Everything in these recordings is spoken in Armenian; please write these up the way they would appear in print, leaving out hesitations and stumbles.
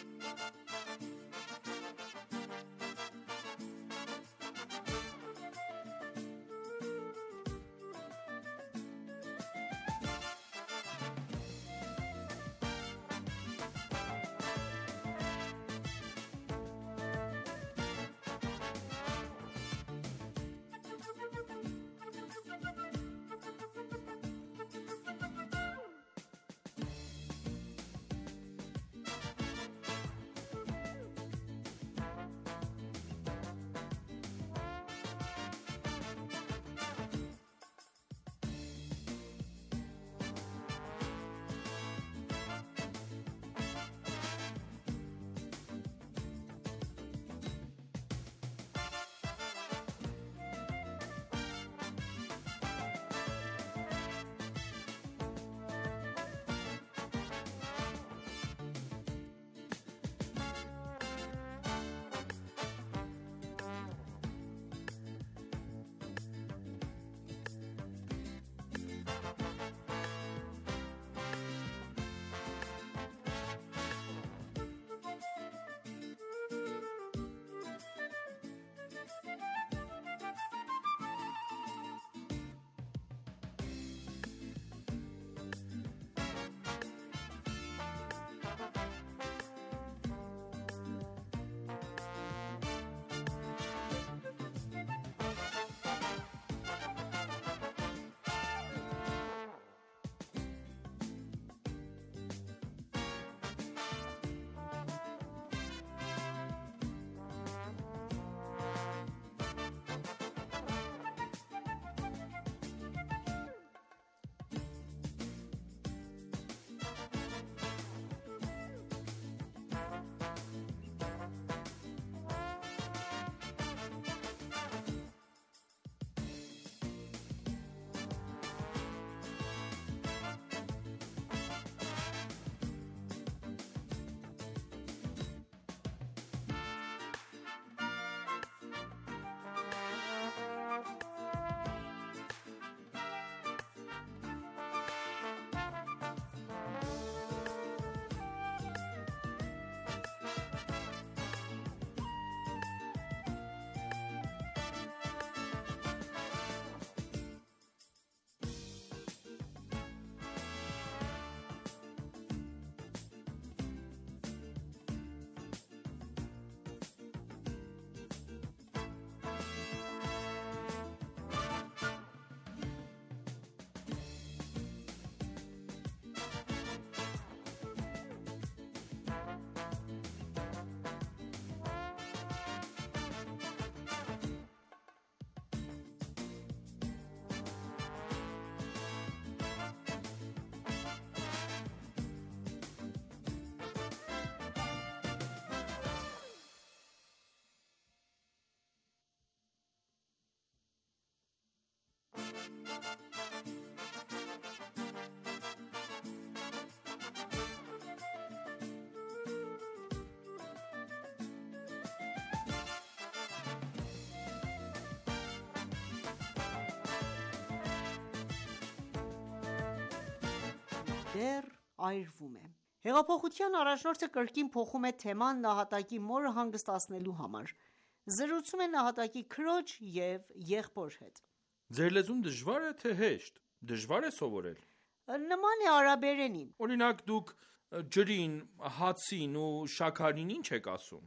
դեռ այրվում է։ Հեղափոխության առաջնորդը կրկին փոխում է թեման նահատակի մորը հանգստացնելու համար։ Զրուցում է նահատակի քրոջ և եղբոր հետ։ Ձեր լեզուն դժվա՞ր է, թե հեշտ։ Դժվա՞ր է սովորել։ Նման է արաբերենին։ Օրինակ, դուք ջրին, հացին ու շաքարին ինչ եք ասում։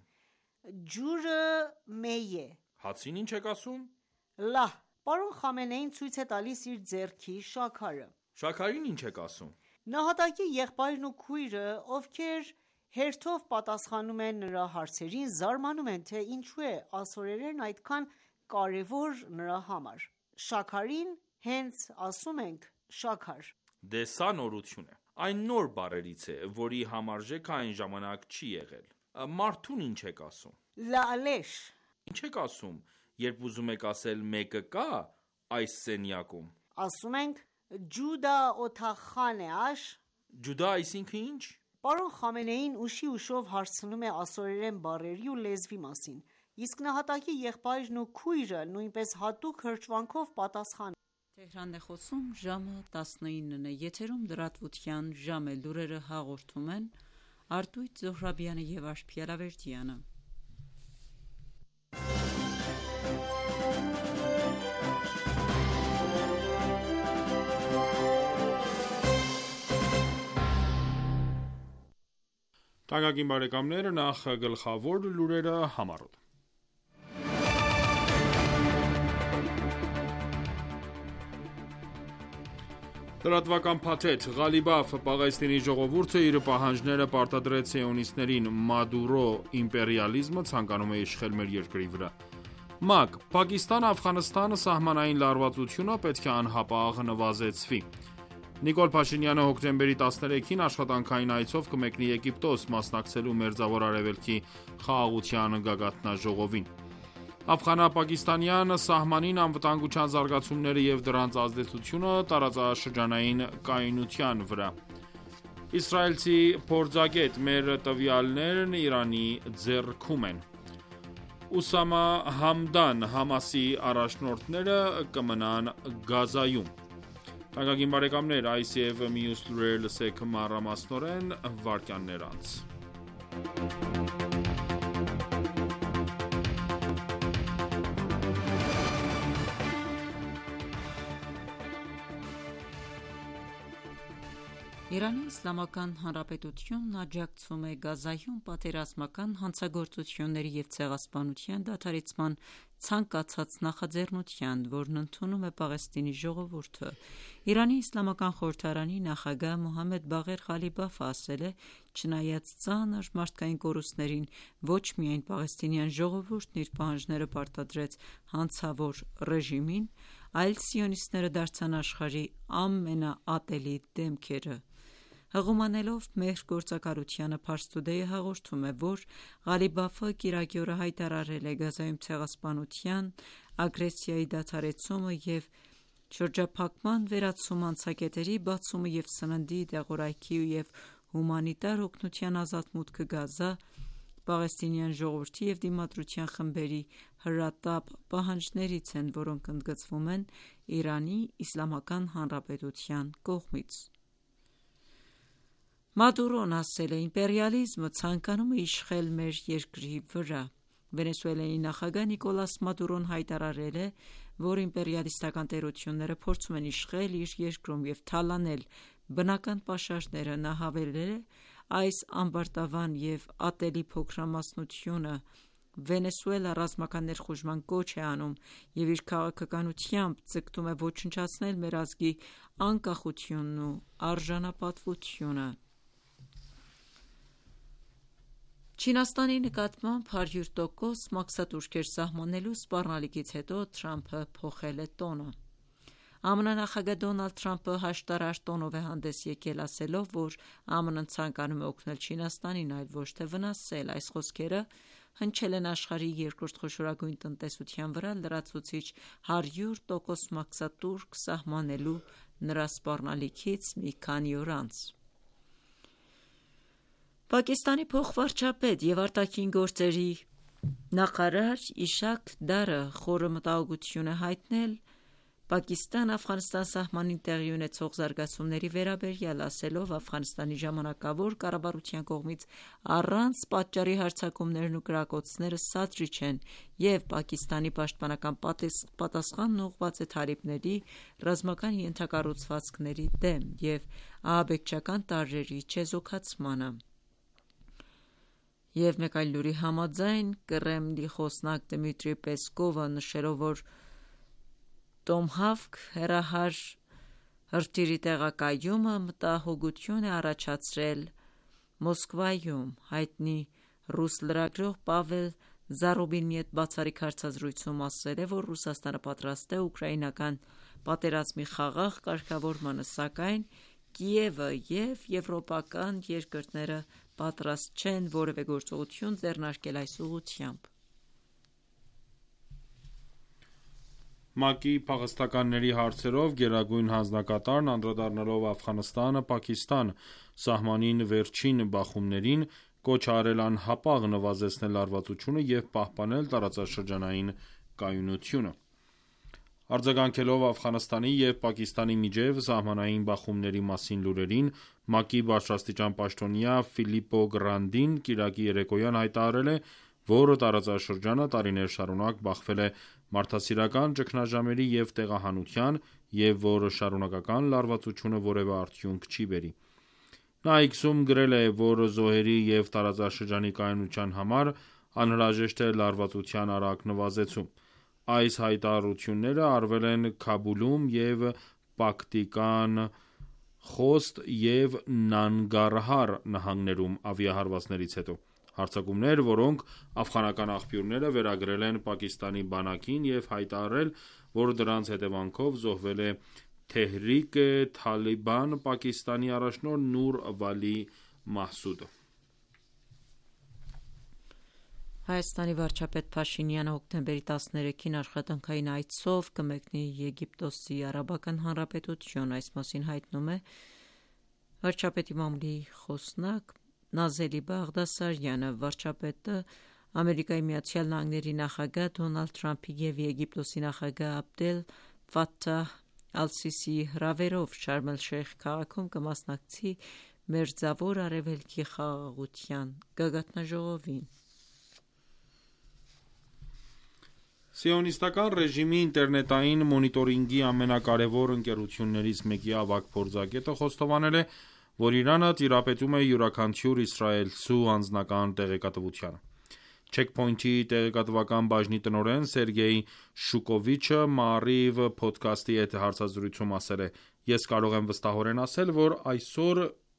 Ջուրը մեյ է։ Հացին ինչ եք ասում։ Լահ։ Պարոն Խամենեին ցույց է տալիս իր ձեռքի շաքարը։ Շաքարին ինչ եք ասում։ Նահատակի եղբայրն ու քույրը, ովքեր հերթով պատասխանում են նրա հարցերին, զարմանում են, թե ինչու է ասորերեն այդքան կարևոր նրա համար։ Շաքարին հենց ասում ենք շաքար։ Դե սա նորություն է։ Այն նոր բառերից է, որի համարժեքը այն ժամանակ չի եղել։ Մարդուն ինչ եք ասում։ Լալեշ։ Ինչ եք ասում, երբ ուզում եք ասել մեկը կա այս սենյակում։ Ասում ենք ջուդա օթախան է աշ։ Ջուդա այսինքն ինչ։ Պարոն Խամենեին ուշի ուշով հարցնում է ասորերեն բառերի ու լեզվի մասին, իսկ նահատակի եղբայրն ու քույրը նույնպես հատուկ հրճվանքով պատասխանում։ Թեհրան է խոսում ժամը 19-ն է, եթերում լրատվության ժամ է, լուրերը հաղորդում են Արտույտ Զոհրաբյանը և Աշխիել Ավերդյանը։ Թանկագին բարեկամներ, նախ գլխավոր լուրերը համառոտ։ Լրատվական փաթեթ. Ղալիբաֆ Պաղեստինի ժողովուրդը իր պահանջները պարտադրեց սիոնիստներին, Մադուրո իմպերիալիզմը ցանկանում է իշխել մեր երկրի վրա։ ՄԱԿ. Պակիստան-Աֆղանստան սահմանային լարվածությունը պետք է անհապաղ նվազեցվի։ Նիկոլ Փաշինյանը հոկտեմբերի 13-ին աշխատանքային այցով կմեկնի Եգիպտոս, մասնակցելու Մերձավոր Արևելքի խաղաղության գագաթնաժողովին։ Աֆղանա-պակիստանյան սահմանին անվտանգության զարգացումները և դրանց ազդեցությունը տարածաշրջանային կայունության վրա։ Իսրայելցի փորձագետ. Մեր տվյալներն Իրանի ձեռքում են։ Ուսամա Համդան. Համասի առաջնորդները կմնան Գազայում։ Թանկագին բարեկամներ, այս և մյուս լուրեր լսեք մանրամասնորեն վայրկյաններ անց։ Իրանի Իսլամական Հանրապետությունն աջակցում է Գազայում պատերազմական հանցագործությունների և ցեղասպանության դադարեցման ցանկացած նախաձեռնության, որն ընդունում է Պաղեստինի ժողովուրդը։ Իրանի Իսլամական խորհրդարանի նախագահ Մոհամմեդ Բաղեր Ղալիբաֆը ասել է. «Չնայած ծանր մարդկային կորուստներին, ոչ միայն պաղեստինյան ժողովուրդն իր պահանջները պարտադրեց հանցավոր ռեժիմին, այլ սիոնիստները դարձան աշխարհի ամենաատելի դեմքերը»։ Հղումանելով մեր գործակալությանը, Pars Today-ը հաղորդում է, որ Ղալիբաֆը կիրակի օրը հայտարարել է Գազայում ցեղասպանության, ագրեսիայի դադարեցումը և շրջափակման վերացում անցակետերի բացումը և սննդի, դեղորայքի և հումանիտար օգնության ազատ մուտքը Գազա, պաղեստինյան ժողովրդի և դիմադրության խմբերի հրատապ պահանջներից են, որոնք ընդգծվում են Իրանի Իսլամական Հանրապետության կողմից։ Մադուրոն ասել է. «Իմպերիալիզմը ցանկանում է իշխել մեր երկրի վրա»։ Վենեսուելայի նախագահ Նիկոլաս Մադուրոն հայտարարել է, որ իմպերիալիստական տերությունները փորձում են իշխել իր երկրում և թալանել բնական պաշարները։ Նա հավելել է. «Այս ամբարտավան և ատելի փոքրամասնությունը Վենեսուելա ռազմական ներխուժման կոչ է անում և իր քաղաքականությամբ ձգտում է ոչնչացնել մեր ազգի անկախությունն ու արժանապատվությունը»։ Չինաստանի նկատմամբ 100% մաքսատուրքեր սահմանելու սպառնալիքից հետո Թրամփը փոխել է տոնը։ ԱՄՆ նախագահ Դոնալդ Թրամփը հաշտարար տոնով է հանդես եկել, ասելով, որ ԱՄՆ-ն ցանկանում է օգնել Չինաստանին, այլ ոչ թե վնասել։ Այս խոսքերը հնչել են աշխարհի երկրորդ խոշորագույն տնտեսության վրա լրացուցիչ 100% մաքսատուրք սահմանելու նրա սպառնալիքից մի քանի օր անց։ Պակիստանի փոխվարչապետ և արտաքին գործերի նախարար Իշակ Դարը խորը մտահոգություն է հայտնել Պակիստան-Աֆղանստան սահմանին տեղի ունեցող զարգացումների վերաբերյալ, ասելով. «Աֆղանստանի ժամանակավոր կառավարության կողմից առանց պատճառի հարձակումներն ու կրակոցները սադրիչ են, և Պակիստանի պաշտպանական պատասխանն ուղղված է թալիբների ռազմական ենթակառուցվածքների դեմ և ահաբեկչական տարրերի չեզոքացմանը»։ Եվ մեկ այլ լուրի համաձայն, Կրեմլի խոսնակ Դմիտրի Պեսկովը, նշելով, որ Տոմհավք հեռահար հրթիռի տեղակայումը մտահոգություն է առաջացրել Մոսկվայում, հայտնի ռուս լրագրող Պավել Զարուբինի հետ բացառիկ հարցազրույցում ասել է, որ Ռուսաստանը պատրաստ է ուկրաինական պատերազմի խաղաղ կարգավորմանը, սակայն Կիևը և եվրոպական երկրները պատրաստ չեն որևէ գործողություն ձեռնարկել այս ուղղությամբ։ ՄԱԿ-ի փախստականների հարցերով գերագույն հանձնակատարն անդրադառնալով Աֆղանստան-Պակիստան սահմանին վերջին բախումներին, կոչ է արել անհապաղ նվազեցնել լարվածությունը և պահպանել տարածաշրջանային կայունությունը։ Արձագանքելով Աֆղանստանի և Պակիստանի միջև սահմանային բախումների մասին լուրերին, ՄԱԿ-ի բարձրաստիճան պաշտոնյա Ֆիլիպպո Գրանդին կիրակի երեկոյան հայտարարել է, որ տարածաշրջանը տարիներ շարունակ բախվել է մարդասիրական ճգնաժամերի և տեղահանության և որ շարունակական լարվածությունը որևէ արդյունք չի բերի: Նա X-ում գրել է, որ զոհերի և տարածաշրջանի կայունության համար անհրաժեշտ է լարվածության արագ նվազեցում: Այս հայտարարությունները արվել են Քաբուլում և Պակտիկան Խոստ և Նանգարհար նահանգներում ավիահարվածներից հետո: Հարձակումներ, որոնք աֆղանական աղբյուրները վերագրել են Պակիստանի բանակին և հայտարարել, որ դրանց հետևանքով զոհվել է Թեհրիկ Թալիբան Պակիստանի առաջնորդ Նուր Վալի Մահսուդը: Հայաստանի վարչապետ Փաշինյանը հոկտեմբերի 13-ին աշխատանքային այցով կմեկնի Եգիպտոսի Արաբական Հանրապետություն: Այս մասին հայտնում է վարչապետի մամուլի խոսնակ Նազելի Բաղդասարյանը: Վարչապետը ԱՄՆ նախագահ Դոնալդ Թրամփի և Եգիպտոսի նախագահ Աբդել Ֆաթահ Ալ-Սիսիի հրավերով Շարմ Էլ-Շեյխ քաղաքում կմասնակցի Մերձավոր Արևելքի խաղաղության գագաթնաժողովին: Սիոնիստական ռեժիմի ինտերնետային մոնիտորինգի ամենակարևոր ընկերություններից մեկի ավագ փորձագետը խոստովանել է, որ Իրանը տիրապետում է յուրաքանչյուր իսրայելցու անձնական տեղեկատվությանը: Check Point-ի տեղեկատվական բաժնի տնօրեն Սերգեյ Շուկովիչը Maariv փոդքասթի հետ հարցազրույցում ասել է. «Ես կարող եմ վստահորեն ասել, որ այսօր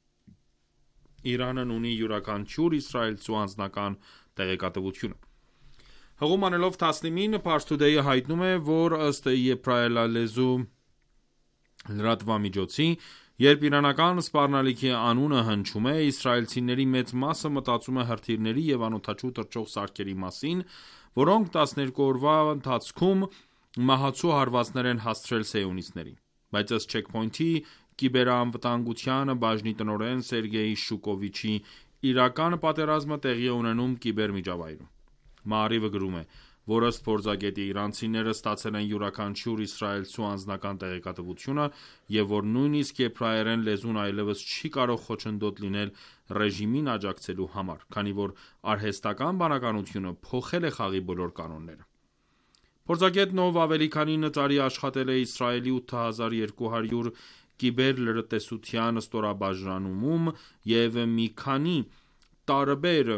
Իրանն ունի յուրաքանչյուր իսրայելցու անձնական տեղեկատվությունը»: Հղում անելով Tasnim-ին, Pars Today-ը հայտնում է, որ ըստ եբրայելալեզու լրատվամիջոցի, երբ իրանական սպառնալիքի անունը հնչում է, իսրայելցիների մեծ մասը մտածում է հրթիռների և անօդաչու թռչող սարքերի մասին, որոնք 12 օրվա ընթացքում մահացու հարվածներ են հասցրել սիոնիստներին: Բայց ըստ Check Point-ի կիբերանվտանգության բաժնի տնօրեն Սերգեյ Շուկովիչի, իրական պատերազմը տեղի է ունենում կիբերմիջավայրում: Maariv-ը գրում է, որ ըստ փորձագետի, իրանցիները ստացել են յուրաքանչյուր իսրայելցու անձնական տեղեկատվությունը և որ նույնիսկ եբրայերեն լեզուն այլևս չի կարող խոչընդոտ լինել ռեժիմին աջակցելու համար, քանի որ արհեստական բանականությունը փոխել է խաղի բոլոր կանոնները: Փորձագետն, ով ավելի քան 9 տարի աշխատել է Իսրայելի 8200 կիբերլրտեսության ստորաբաժանումում և մի քանի տարբեր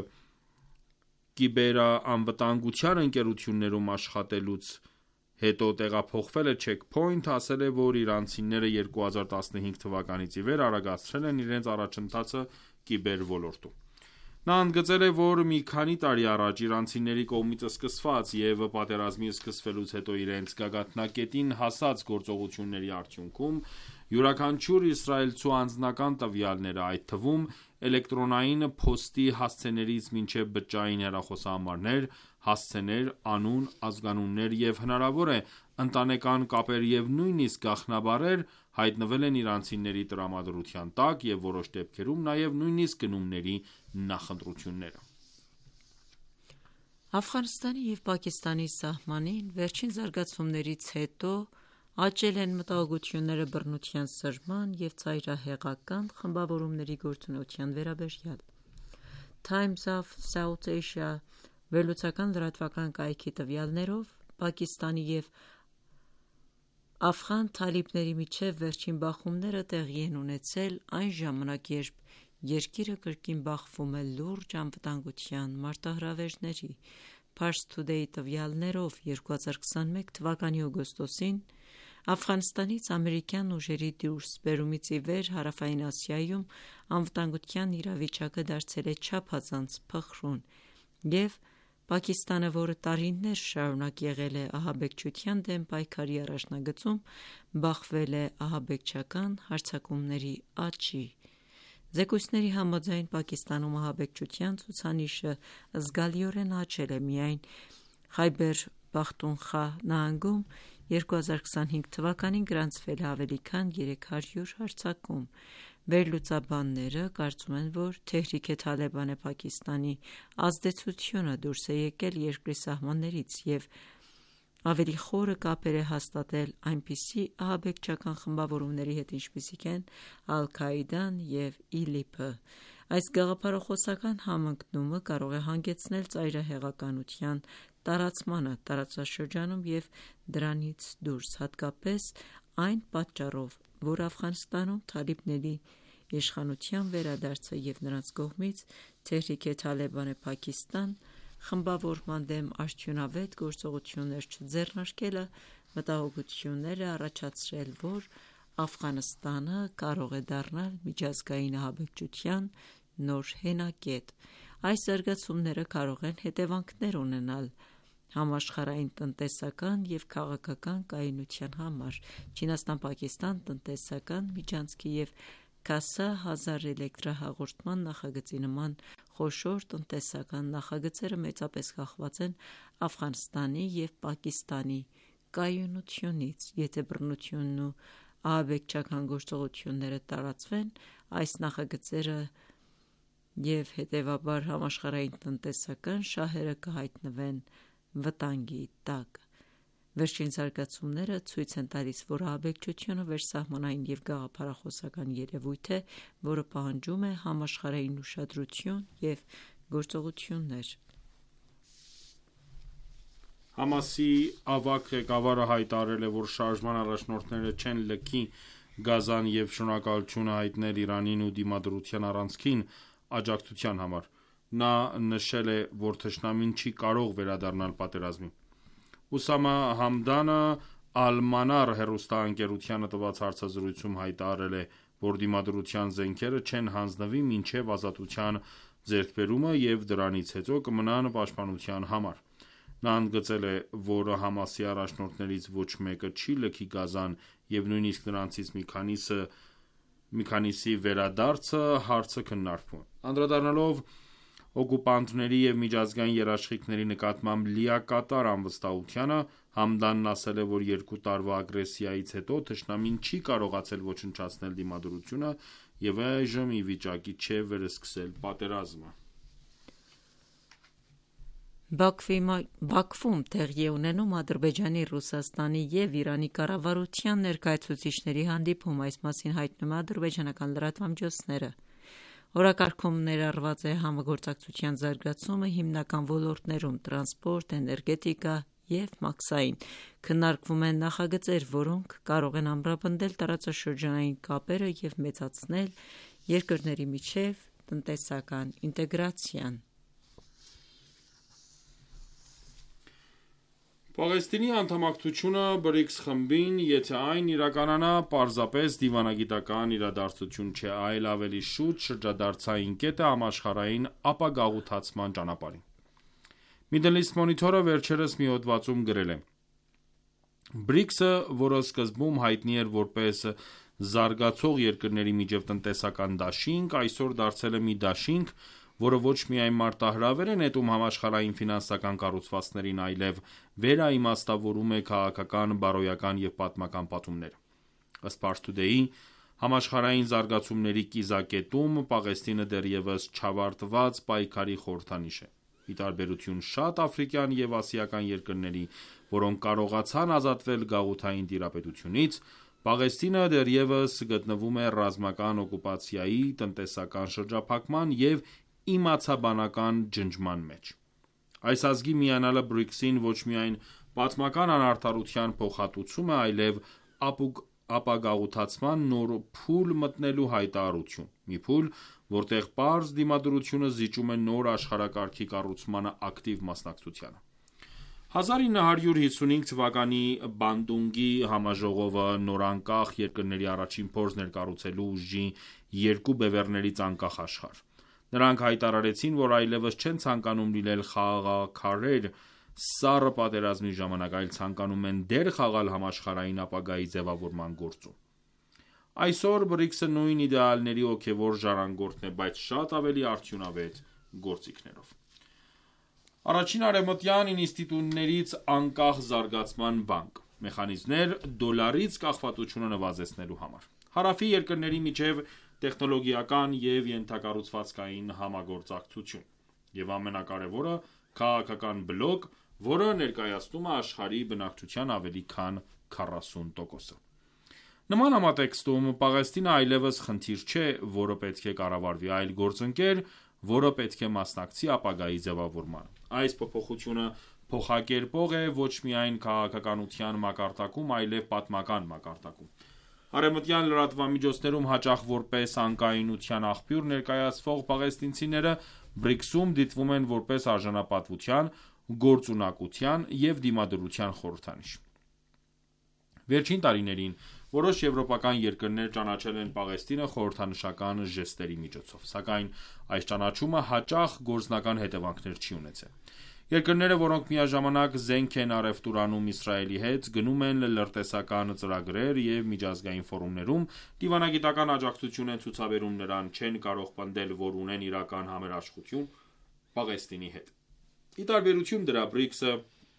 կիբերանվտանգության ընկերություններում աշխատելուց հետո տեղափոխվել է Check Point, ասել է, որ իրանցիները 2015 թվականից ի վեր արագացրել են իրենց առաջընթացը կիբերոլորտում: Նա ընդգծել է, որ մի քանի տարի առաջ իրանցիների կողմից սկսված և պատերազմի սկսվելուց հետո իրենց գագաթնակետին հասած գործողությունների արդյունքում յուրաքանչյուր իսրայելցու անձնական տվյալները, այդ թվում էլեկտրոնային փոստի հասցեներից մինչև բջջային հեռախոսահամարներ, հասցեներ, անուն, ազգանուններ և հնարավոր է ընտանեկան կապեր և նույնիսկ գաղտնաբառեր, հայտնվել են իրանցիների տրամադրության տակ և որոշ դեպքերում նաև նույնիսկ գնումների նախընտրությունները: Աֆղանստանի և Պակիստանի սահմանին վերջին զարգացումներից հետո աճել են մտահոգությունները բռնության սրման և ծայրահեղական խմբավորումների գործունեության վերաբերյալ: Times of South Asia վերլուծական լրատվական կայքի տվյալներով, Պակիստանի և աֆղան թալիբների միջև վերջին բախումները տեղի են ունեցել այն ժամանակ, երբ երկիրը կրկին բախվում է լուրջ անվտանգության մարտահրավերների: Pars Today-ի տվյալներով, 2021 թվականի օգոստոսին Աֆղանստանից ամերիկյան ուժերի դուրսբերումից ի վեր Հարավային Ասիայում անվտանգության իրավիճակը դարձել է չափազանց փխրուն և Պակիստանը, որը տարիներ շարունակ եղել է ահաբեկչության դեմ պայքարի առաջնագծում, բախվել է ահաբեկչական հարձակումների աճի: Զեկույցների համաձայն, Պակիստանում ահաբեկչության ցուցանիշը զգալիորեն աճել է: Միայն Խայբեր Պախտունխվա նահանգում 2025 թվականին գրանցվել է ավելի քան 300 հարձակում: Վերլուծաբանները կարծում են, որ Թեհրիկ Թալիբան Պակիստանի ազդեցությունը դուրս է եկել երկրի սահմաններից և ավելի խորը կապեր է հաստատել այնպիսի ահաբեկչական խմբավորումների հետ, ինչպիսիք են Ալ-Քաիդան և ԻԼԻՊ-ը։ Այս գաղափարախոսական համընկնումը կարող է հանգեցնել ծայրահեղականության տարածմանը տարածաշրջանում և դրանից դուրս, հատկապես այն պատճառով, որ Աֆղանստանում թալիբների իշխանության վերադարձը և նրանց կողմից Թեհրիք Թալիբան Պակիստան խմբավորման դեմ արդյունավետ գործողություններ չձեռնարկելը մտահոգություններ է առաջացրել, որ Աֆղանստանը կարող է դառնալ միջազգային ահաբեկչության նոր հենակետ։ Այս զարգացումները կարող են հետևանքներ ունենալ համաշխարհային տնտեսական և քաղաքական կայունության համար։ Չինաստան-Պակիստան տնտեսական միջանցքի և Քասա հազարէլեկտրահաղորդման նախագծի նման խոշոր տնտեսական նախագծերը մեծապես կախված են Աֆղանստանի և Պակիստանի կայունությունից։ Եթե բռնությունն ու ահաբեկչական գործողությունները տարածվեն, այս նախագծերը և հետևաբար համաշխարհային տնտեսական շահերը կհայտնվեն վտանգի տակ։ Վերջին զարգացումները ցույց են տալիս, որ ահաբեկչությունը վերսահմանային և գաղափարախոսական երևույթ է, որը պահանջում է համաշխարհային ուշադրություն և գործողություններ։ Համասի ավագ ղեկավարը հայտարարել է, որ շարժման առաջնորդները չեն լքի Գազան և շնորհակալություն հայտնել Իրանին ու Դիմադրության առանցքին աջակցության համար։ Նա նշել է, որ թշնամին չի կարող վերադառնալ պատերազմի։ Ուսամա Համդանը Ալ-Մանար հեռուստաընկերությանը տված հարցազրույցում հայտարարել է, որ Դիմադրության զենքերը չեն հանձնվի մինչև ազատության ձեռքբերումը և դրանից հետո կմնան պաշտպանության համար։ Նա ընդգծել է, որ Համասի առաջնորդներից ոչ մեկը չի լքի Գազան և նույնիսկ նրանցից մի քանիսի վերադարձը հարցը քննարկվում է։ Անդրադառնալով օկուպանտների և միջազգային երաշխիքների նկատմամբ լիակատար անվստահությանը, Համդանն ասել է, որ 2 տարվա ագրեսիայից հետո թշնամին չի կարողացել ոչնչացնել Դիմադրությունը և այժմ ի վիճակի չէ վերսկսել պատերազմը։ Բաքվում տեղի է ունենում Ադրբեջանի, Ռուսաստանի և Իրանի կառավարության ներկայացուցիչների հանդիպում։ Այս մասին հայտնում է ադրբեջանական լրատվամիջոցները։ Օրակարգում ներառված է համագործակցության զարգացումը հիմնական ոլորտներում՝ տրանսպորտ, էներգետիկա և մաքսային։ Քննարկվում են նախագծեր, որոնք կարող են ամրապնդել տարածաշրջանային կապերը և մեծացնել երկրների միջև տնտեսական ինտեգրացիան։ Պաղեստինի անդամակցությունը BRICS խմբին, եթե այն իրականանա, պարզապես դիվանագիտական իրադարձություն չէ, այլ ավելի շուտ շրջադարձային կետ է համաշխարհային ապագաղութացման ճանապարհին։ Middle East Monitor-ը վերջերս մի հոդվածում գրել է. BRICS-ը, որը սկզբում հայտնի էր որպես զարգացող երկրների միջև տնտեսական դաշինք, այսօր դարձել է մի դաշինք, որը ոչ միայն մարտահրավեր է նետում համաշխարհային ֆինանսական կառուցվածքներին, այլև վերաիմաստավորում է քաղաքական, բարոյական և պատմական պատումները։ Ըստ Pars Today-ի, համաշխարհային զարգացումների կիզակետում Պաղեստինը դեռևս չավարտված պայքարի խորհրդանիշ է։ Ի տարբերություն շատ աֆրիկյան և ասիական երկրների, որոնք կարողացան ազատվել գաղութային տիրապետությունից, Պաղեստինը դեռևս գտնվում է ռազմական օկուպացիայի, տնտեսական շրջափակման և իմացաբանական ջնջման մեջ։ Այս ազգի միանալը BRICS-ին ոչ միայն պատմական անարդարության փոխհատուցում է, այլև ապագաղութացման նոր փուլ մտնելու հայտարարություն։ Մի փուլ, որտեղ պարզ դիմադրությունը զիջում է նոր աշխարհակարգի կառուցմանը ակտիվ մասնակցությանը։ 1955 թվականի Բանդունգի համաժողովը նորանկախ երկրների առաջին փորձն էր կառուցելու ուժի երկու բևեռներից անկախ աշխարհ։ Նրանք հայտարարեցին, որ այլևս չեն ցանկանում լինել խաղաղաքարեր սառը պատերազմի ժամանակ, այլ ցանկանում են դեր խաղալ համաշխարհային ապագայի ձևավորման գործում։ Այսօր BRICS-ը նույն իդեալների հոգևոր ժառանգորդն է, բայց շատ ավելի արդյունավետ գործիքներով։ Առաջին արևմտյան ինստիտուտներից անկախ զարգացման բանկ։ Մեխանիզմներ դոլարից կախվածությունը նվազեցնելու համար։ Հարավի երկրների միջև տեխնոլոգիական և ենթակառուցվածքային համագործակցություն։ Եվ ամենակարևորը, քաղաքական բլոկ, որը ներկայացնում է աշխարհի բնակչության ավելի քան 40%-ը։ Նման համատեքստում Պաղեստինը այլևս խնդիր չէ, որը պետք է կառավարվի, այլ գործընկեր, որը պետք է մասնակցի ապագայի ձևավորմանը։ Այս փոփոխությունը փոխակերպող է ոչ միայն քաղաքականության մակարդակում, այլև պատմական մակարդակում։ Արևմտյան լրատվամիջոցներում հաճախ որպես անկայունության աղբյուր ներկայացվող պաղեստինցիները BRICS-ում դիտվում են որպես արժանապատվության, գործունակության և դիմադրության խորհրդանիշ։ Վերջին տարիներին որոշ եվրոպական երկրներ ճանաչել են Պաղեստինը խորհրդանշական ժեստերի միջոցով, սակայն այս ճանաչումը հաճախ գործնական հետևանքներ չի ունեցել։ Երկրները, որոնք միաժամանակ զենք են առևտուրանում Իսրայելի հետ, գնում են լրտեսական ծրագրեր և միջազգային ֆորումներում դիվանագիտական աջակցություն են ցուցաբերում նրան, չեն կարող պնդել, որ ունեն իրական համերաշխություն Պաղեստինի հետ։ Ի տարբերություն դրա, BRICS-ը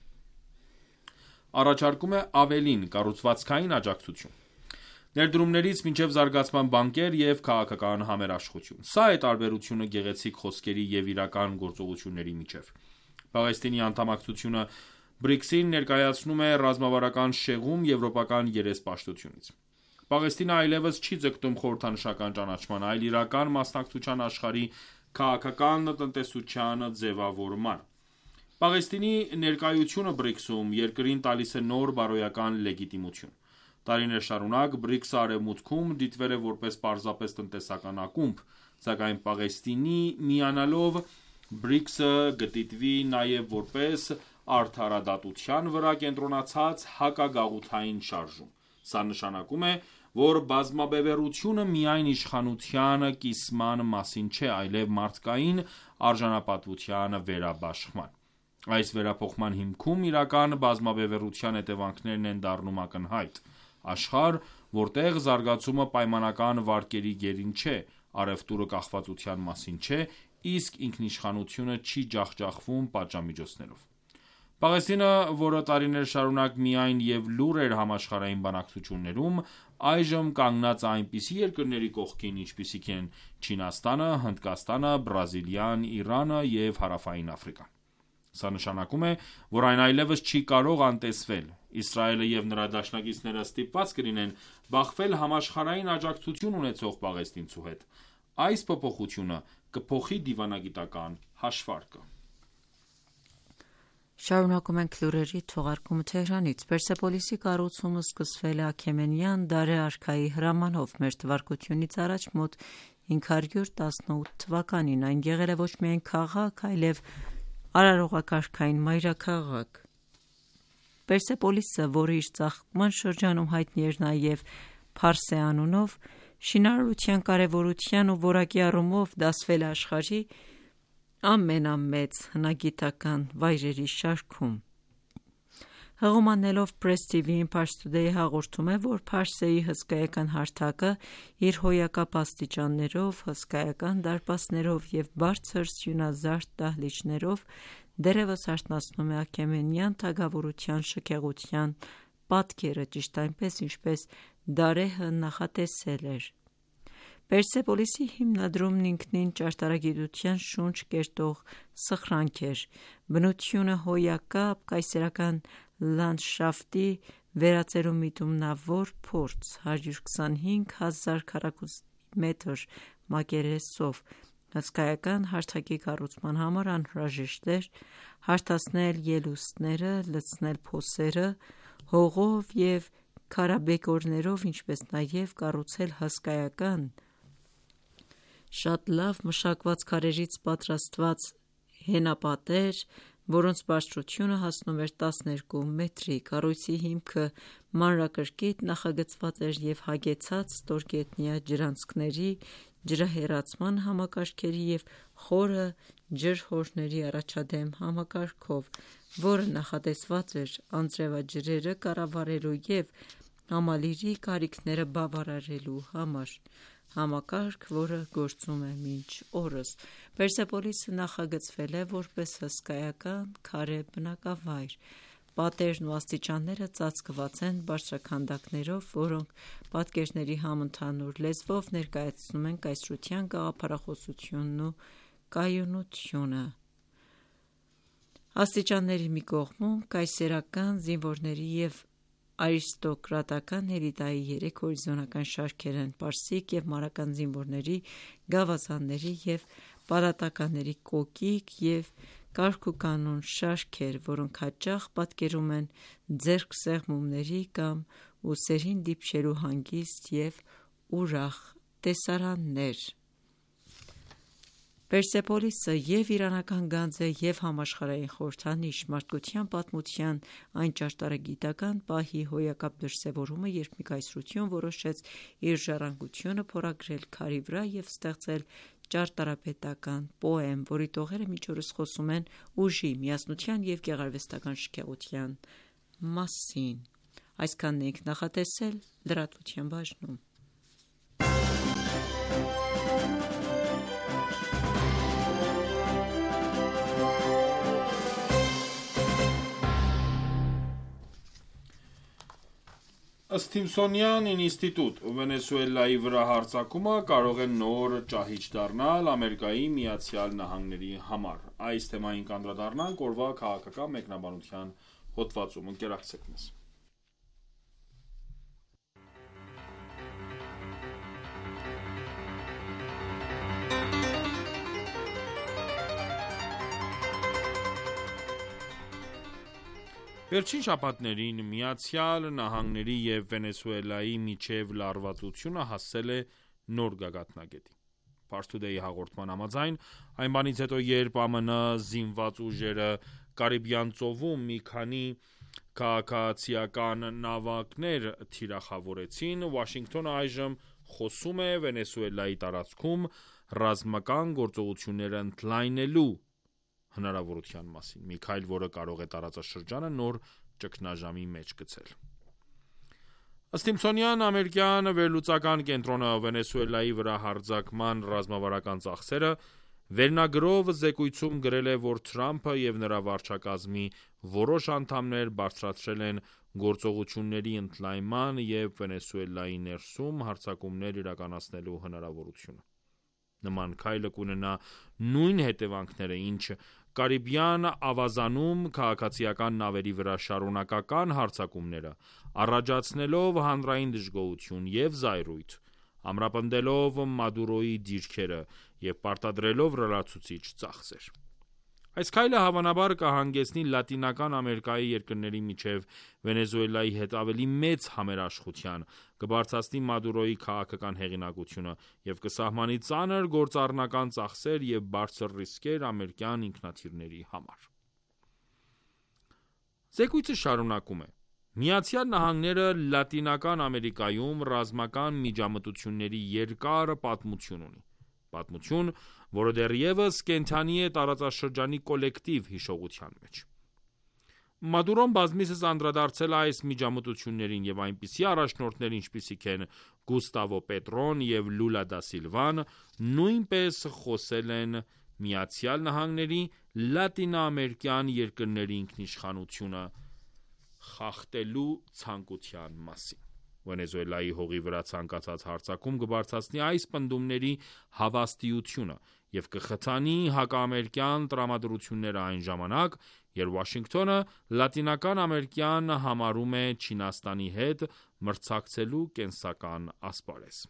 առաջարկում է ավելին՝ կառուցվածքային աջակցություն, ներդրումներից մինչև զարգացման բանկեր և քաղաքական համերաշխություն։ Սա է տարբերությունը գեղեցիկ խոսքերի և իրական գործողությունների միջև։ Պաղեստինի անդամակցությունը BRICS-ին ներկայացնում է ռազմավարական շեղում եվրոպական երեսպաշտությունից։ Պաղեստինը այլևս չի ձգտում խորհրդանշական ճանաչման, այլ իրական մասնակցության աշխարհի քաղաքական տնտեսության ձևավորմանը։ Պաղեստինի ներկայությունը BRICS-ում երկրին տալիս է նոր բարոյական լեգիտիմություն։ Տարիներ շարունակ BRICS-ը Արևմուտքում դիտվել է որպես պարզապես տնտեսական ակումբ, սակայն Պաղեստինի միանալով BRICS-ը կդիտվի նաև որպես արդարադատության վրա կենտրոնացած հակագաղութային շարժում։ Սա նշանակում է, որ բազմաբևեռությունը միայն իշխանության կիսման մասին չէ, այլև մարդկային արժանապատվության վերաբաշխման։ Այս վերափոխման հիմքում իրական բազմաբևեռության հետևանքներն են դառնում ակնհայտ։ Աշխարհ, որտեղ զարգացումը պայմանական վարկերի գերին չէ, առևտուրը կախվածության մասին չէ, իսկ ինքնիշխանությունը չի ջախջախվում պատժամիջոցներով։ Պաղեստինը, որը տարիներ շարունակ միայն և լուր էր համաշխարհային բանակցություններում, այժմ կանգնած է այնպիսի երկրների կողքին, ինչպիսիք են Չինաստանը, Հնդկաստանը, Բրազիլիան, Իրանը և Հարավային Աֆրիկան։ Սա նշանակում է, որ այն այլևս չի կարող անտեսվել։ Իսրայելը և նրա դաշնակիցները ստիպված կլինեն բախվել համաշխարհային աջակցություն ունեցող պաղեստինցու հետ։ Այս փոփոխությունը կփոխի դիվանագիտական հաշվարկը։ Շարունակում ենք լուրերի թողարկումը Թեհրանից։ Պերսեպոլիսի կառուցումը սկսվել է Աքեմենյան Դարե արքայի հրամանով մ.թ.ա. մոտ 518 թվականին։ Այն եղել է ոչ միայն քաղաք, այլև արարողակարգային մայրաքաղաք։ Պերսեպոլիսը, որը իր ծաղկման շրջանում հայտնի էր նաև Փարսե անունով, շինարարության կարևորության ու որակի առումով դասվել է աշխարհի ամենամեծ հնագիտական վայրերի շարքում։ Հղում անելով Press TV-ին Pars Today հաղորդում է, որ Փարսեի հսկայական հարթակը իր հոյակապ աստիճաններով, հսկայական դարպասներով և բարձր սյունազարդ դահլիճներով դեռևս արթնացնում է Աքեմենյան թագավորության շքեղության պատկերը, ճիշտ այնպես, ինչպես Դարեհը նախատեսել էր։ Պերսեպոլիսի հիմնադրումն ինքնին ճարտարագիտության շունչ կերտող սխրանք էր։ Բնությունը հոյակապ կայսերական լանդշաֆտի վերածելու միտումնավոր փորձ, 125,000 քմ մակերեսով, հսկայական հարթակի կառուցման համար անհրաժեշտ էր հարթացնել ելուստները, լցնել փոսերը հողով և քարաբեկորներով, ինչպես նաև կառուցել հսկայական, շատ լավ մշակված քարերից պատրաստված հենապատեր, որոնց բարձրությունը հասնում էր 12 մետրի։ Կառույցի հիմքը մանրակրկիտ նախագծված էր և հագեցած ստորգետնյա ջրանցքների, ջրահեռացման համակարգերի և խորը ջրհորների առաջադեմ համակարգով, որը նախատեսված էր անձրևաջրերը կառավարելու և համալիրի կարիքները բավարարելու համար։ Համակարգ, որը գործում է մինչ օրս։ Պերսեպոլիսը նախագծվել է որպես հսկայական քարե բնակավայր։ Պատերն ու աստիճանները ծածկված են բարձրաքանդակներով, որոնք պատկերների համընդհանուր լեզվով ներկայացնում են կայսրության գաղափարախոսությունն ու կայունությունը։ Աստիճանների մի կողմում կայսերական զինվորների և արիստոկրատական էլիտայի 3 հորիզոնական շարքեր են՝ պարսիկ և մարական զինվորների, գավազանների և պալատականների կոկիկ և կարգուկանոն շարքեր, որոնք հաճախ պատկերում են ձեռքսեղմումների կամ ուսերին դիպչելու հանգիստ և ուրախ տեսարաններ։ Պերսեպոլիսը և՛ իրանական գանձը, և՛ համաշխարհային խորհրդանիշ՝ մարդկության պատմության այն ճարտարագիտական պահի հոյակապ դրսևորումը, երբ մի կայսրություն որոշեց իր ժառանգությունը փորագրել քարի վրա և ստեղծել ճարտարապետական պոեմ, որի տողերը մինչ օրս խոսում են ուժի, միասնության և գեղարվեստական շքեղության մասին։ Այսքանն էինք նախատեսել լրատվության բաժնում։ Սթիմսոնյան ինստիտուտ. Վենեսուելայի վրա հարձակումը կարող է նոր ճահիճ դառնալ ԱՄՆ-ի համար։ Այս թեմային կանդրադառնանք օրվա քաղաքական մեկնաբանության հոդվածում։ Ընկերակցեք մեզ։ Վերջին շաբաթներին ԱՄՆ-ի և Վենեսուելայի միջև լարվածությունը հասել է նոր գագաթնակետի։ Pars Today հաղորդման համաձայն, այն բանից հետո, երբ ԱՄՆ զինված ուժերը Կարիբյան ծովում մի քանի քաղաքացիական նավակներ թիրախավորեցին, Վաշինգտոնը այժմ խոսում է Վենեսուելայի տարածքում ռազմական գործողությունները ընդլայնելու հնարավորության մասին, մի քայլ, որը կարող է տարածաշրջանը նոր ճգնաժամի մեջ գցել։ Սթիմսոնյան ամերիկյան վերլուծական կենտրոնը Վենեսուելայի վրա հարձակման ռազմավարական ծախսերը վերնագրով զեկույցում գրել է, որ Թրամփը և նրա վարչակազմի որոշ անդամներ բարձրացրել են գործողությունների ընդլայնման և Վենեսուելայի ներսում հարձակումներ իրականացնելու հնարավորությունը։ Նման քայլը կունենա նույն հետևանքները, ինչ Կարիբյան ավազանում քաղաքացիական նավերի վրա շարունակական հարձակումները, առաջացնելով հանրային դժգոհություն և զայրույթ, ամրապնդելով Մադուրոյի դիրքերը և պարտադրելով լրացուցիչ ծախսեր։ Այս քայլը հավանաբար կհանգեցնի Լատինական Ամերիկայի երկրների միջև Վենեսուելայի հետ ավելի մեծ համերաշխության, կբարձրացնի Մադուրոյի քաղաքական հեղինակությունը և կսահմանի ծանր գործառնական ծախսեր և բարձր ռիսկեր ամերիկյան ինքնաթիռների համար։ Զեկույցը շարունակում է. ԱՄՆ-ը Լատինական Ամերիկայում ռազմական միջամտությունների երկար պատմություն ունի։ Պատմություն, որը դեռևս կենդանի է տարածաշրջանի կոլեկտիվ հիշողության մեջ։ Մադուրոն բազմիցս անդրադարձել է այս միջամտություններին և այնպիսի առաջնորդներ, ինչպիսիք են Գուստավո Պետրոն և Լուլա դա Սիլվան, նույնպես խոսել են ԱՄՆ-ի լատինաամերիկյան երկրների ինքնիշխանությունը խախտելու ցանկության մասին։ Վենեսուելայի հողի վրա ցանկացած հարձակում կբարձրացնի այս պնդումների հավաստիությունը և կխթանի հակաամերիկյան տրամադրությունները այն ժամանակ, երբ Վաշինգտոնը Լատինական Ամերիկան համարում է Չինաստանի հետ մրցակցելու կենսական ասպարեզ։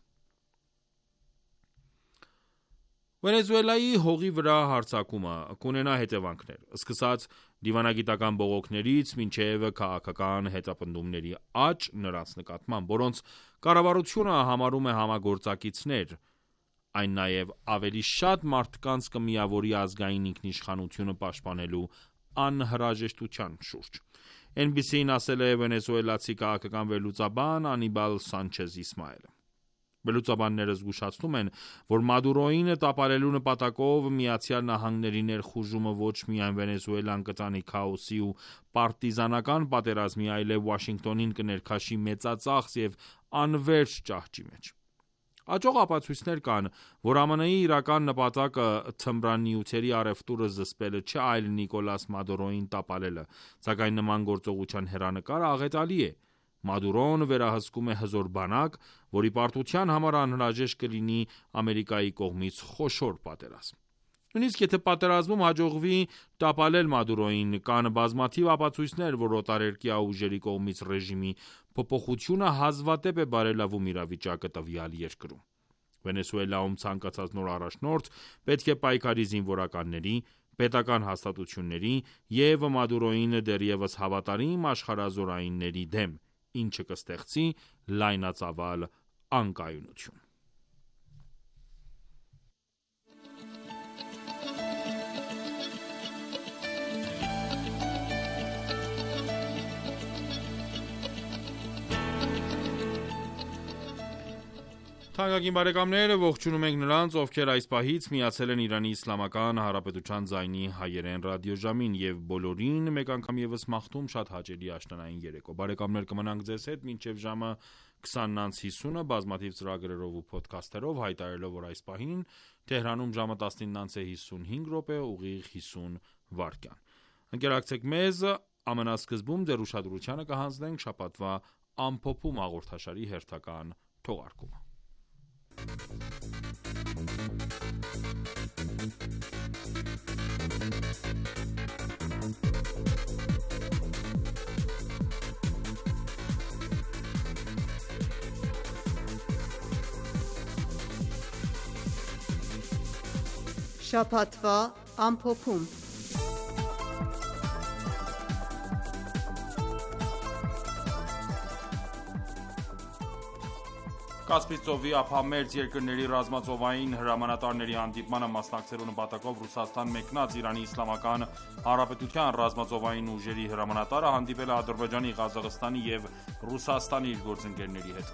Վենեսուելայի հողի վրա հարձակումը կունենա հետևանքներ, սկսած դիվանագիտական բողոքներից մինչև քաղաքական հետապնդումների աճ նրանց նկատմամբ, որոնց կառավարությունը համարում է համագործակիցներ, այն նաև ավելի շատ մարդկանց կմիավորի ազգային ինքնիշխանությունը պաշտպանելու անհրաժեշտության շուրջ։ NBC-ին ասել է վենեսուելացի քաղաքական վերլուծաբան Անիբալ Սանչեզ Իսմայելը։ Վերլուծաբանները զգուշացնում են, որ Մադուրոյին տապալելու նպատակով ԱՄՆ-ի ներխուժումը ոչ միայն Վենեսուելան կտանի քաոսի ու պարտիզանական պատերազմի, այլև Վաշինգտոնին կներքաշի մեծածախս և անվերջ ճահճի մեջ։ Աճող ապացույցներ կան, որ ԱՄՆ-ի իրական նպատակը թմրանյութերի առևտուրը զսպելը չէ, այլ Նիկոլաս Մադուրոյին տապալելը, սակայն նման գործողության հեռանկարը աղետալի է։ Մադուրոն վերահսկում է հզոր բանակ, որի պարտության համար անհրաժեշտ կլինի Ամերիկայի կողմից խոշոր պատերազմ։ Նույնիսկ եթե պատերազմում հաջողվի տապալել Մադուրոին, կան բազմաթիվ ապացույցներ, որ օտարերկրյա ուժերի կողմից ռեժիմի փոփոխությունը հազվադեպ է բարելավում իրավիճակը տվյալ երկրում։ Վենեսուելայում ցանկացած նոր առաջնորդ պետք է պայքարի զինվորականների, պետական հաստատությունների և Մադուրոին դեռևս հավատարիմ աշխարհազորայինների դեմ, ինչը կստեղծի լայնածավալ անկայունություն։ Թանկագին բարեկամներ, ողջունում ենք նրանց, ովքեր այս պահից միացել են Իրանի Իսլամական Հանրապետության ձայնի հայերեն ռադիոժամին եւ բոլորին մեկ անգամ եւս մաղթում շատ հաճելի աշնանային երեկո։ Բարեկամներ, կմնանք ձեզ հետ մինչեւ ժամը 20:50-ը բազմաթիվ ծրագրերով ու ոդքասթերով, հայտարարելով, որ այս պահին Թեհրանում ժամը 19:55 րոպե, ուղիղ 50 վայրկյան։ Ընկերակցեք մեզ, ամենասկզբում ձեր ուշադրությանը կհանձնենք շաբաթվա ամփոփում հաղորդաշարի հերթական թողարկումը։ Շաբաթվա ամփոփում։ Կասպից ծովի ափամերձ երկրների ռազմածովային հրամանատարների հանդիպմանը մասնակցելու նպատակով Ռուսաստան մեկնած Իրանի Իսլամական Հանրապետության ռազմածովային ուժերի հրամանատարը հանդիպել է Ադրբեջանի, Ղազախստանի և Ռուսաստանի իր գործընկերների հետ։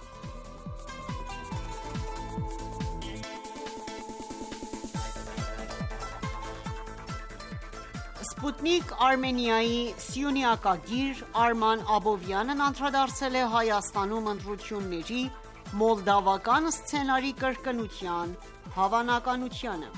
Սպուտնիկ Արմենիայի սյունիակագիր Արման Աբովյանն անդրադարձել է Հայաստանում ընտրությունների մոլդավական սցենարի կրկնության հավանականությանը։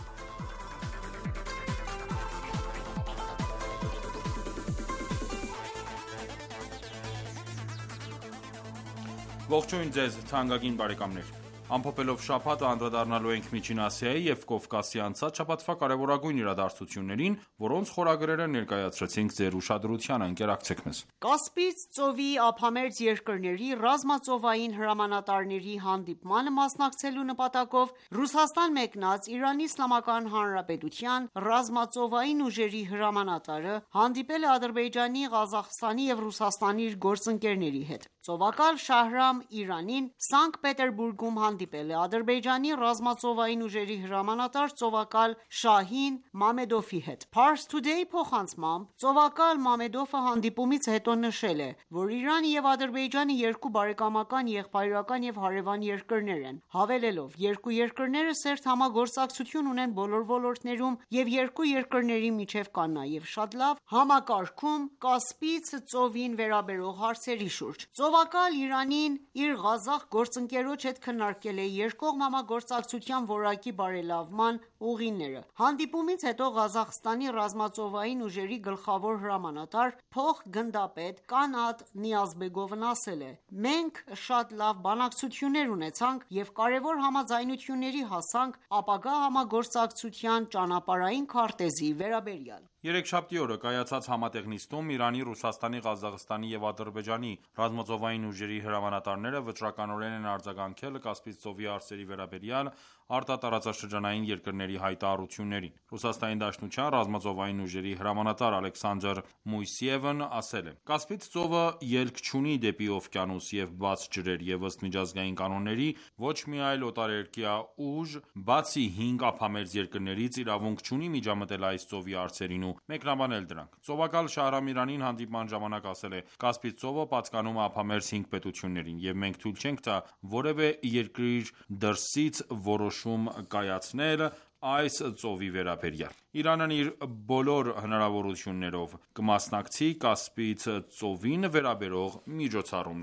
Ողջույն ձեզ թանկագին բարեկամներ։ Ամփոփելով շաբաթը անդրադառնալու ենք Միջին Ասիայի և Կովկասի անցած շաբաթվա կարևորագույն իրադարձություններին, որոնց խորագրերը ներկայացրեցինք ձեր ուշադրությանը, ընկերակցեք մեզ։ Կասպից ծովի ափամերձ երկրների ռազմածովային հրամանատարների հանդիպմանը մասնակցելու նպատակով Ռուսաստան մեկնած Իրանի Իսլամական Հանրապետության ռազմածովային ուժերի հրամանատարը հանդիպել է Ադրբեջանի, Ղազախստանի և Ռուսաստանի իր գործընկերների հետ։ Ծովակալ Շահրամ Իրանին Սանկտ Պետերբուրգում հանդիպել է Ադրբեջանի ռազմածովային ուժերի հրամանատար ծովակալ Շահին Մամեդովի հետ։ Pars Today փոխանցմամբ ծովակալ Մամեդովը հանդիպումից հետո նշել է, որ Իրանը և Ադրբեջանը երկու բարեկամական, եղբայրական և հարևան երկրներ են, հավելելով. երկու երկրները սերտ համագործակցություն ունեն բոլոր ոլորտներում և երկու երկրների միջև կա նաև շատ լավ համակարգում Կասպից ծովին վերաբերող հարցերի շուրջ։ Ծովակալ Իրանին իր ղազախ գործընկերոջ հետ քննարկել է երկկողմ համագործակցության որակի բարելավման ուղիները։ Հանդիպումից հետո Ղազախստանի ռազմածովային ուժերի գլխավոր հրամանատար, փոխգնդապետ Կանատ Նիազբեգովն ասել է. «Մենք շատ լավ բանակցություններ ունեցանք և կարևոր համաձայնությունների հասանք ապագա համագործակցության ճանապարհային քարտեզի վերաբերյալ»։ Երեքշաբթի օրը կայացած համատեղ նիստում Իրանի, Ռուսաստանի, Ղազախստանի և Ադրբեջանի ռազմածովային ուժերի հրամանատարները վճռականորեն են արձագանքել Կասպից ծովի հարցերի վերաբերյալ արտատարածաշրջանային երկրների հայտարարություններին։ Ռուսաստանի Դաշնության ռազմածովային ուժերի հրամանատար Ալեքսանդր Մույսիևն ասել է. «Կասպից ծովը ելք չունի դեպի օվկիանոս և բաց ջրեր, և ըստ միջազգային կանոնների, ոչ մի այլ օտարերկրյա ուժ, բացի 5 ափամերձ երկրներից, իրավունք չունի միջամտել այս ծովի հարցերին ու մեկնաբանել դրանք»։ Ծովակալ Շահրամ Իրանին հանդիպման ժամանակ ասել է. «Կասպից ծովը պատկանում է ափամերձ 5 պետություններին, և մենք թույլ չենք տա որևէ երկիր դրսից որոշում կայացնել այս ծովի վերաբերյալ։ Իրանն իր բոլոր հնարավորություններով կմասնակցի Կասպից ծովին վերաբերող միջոցառումներին»։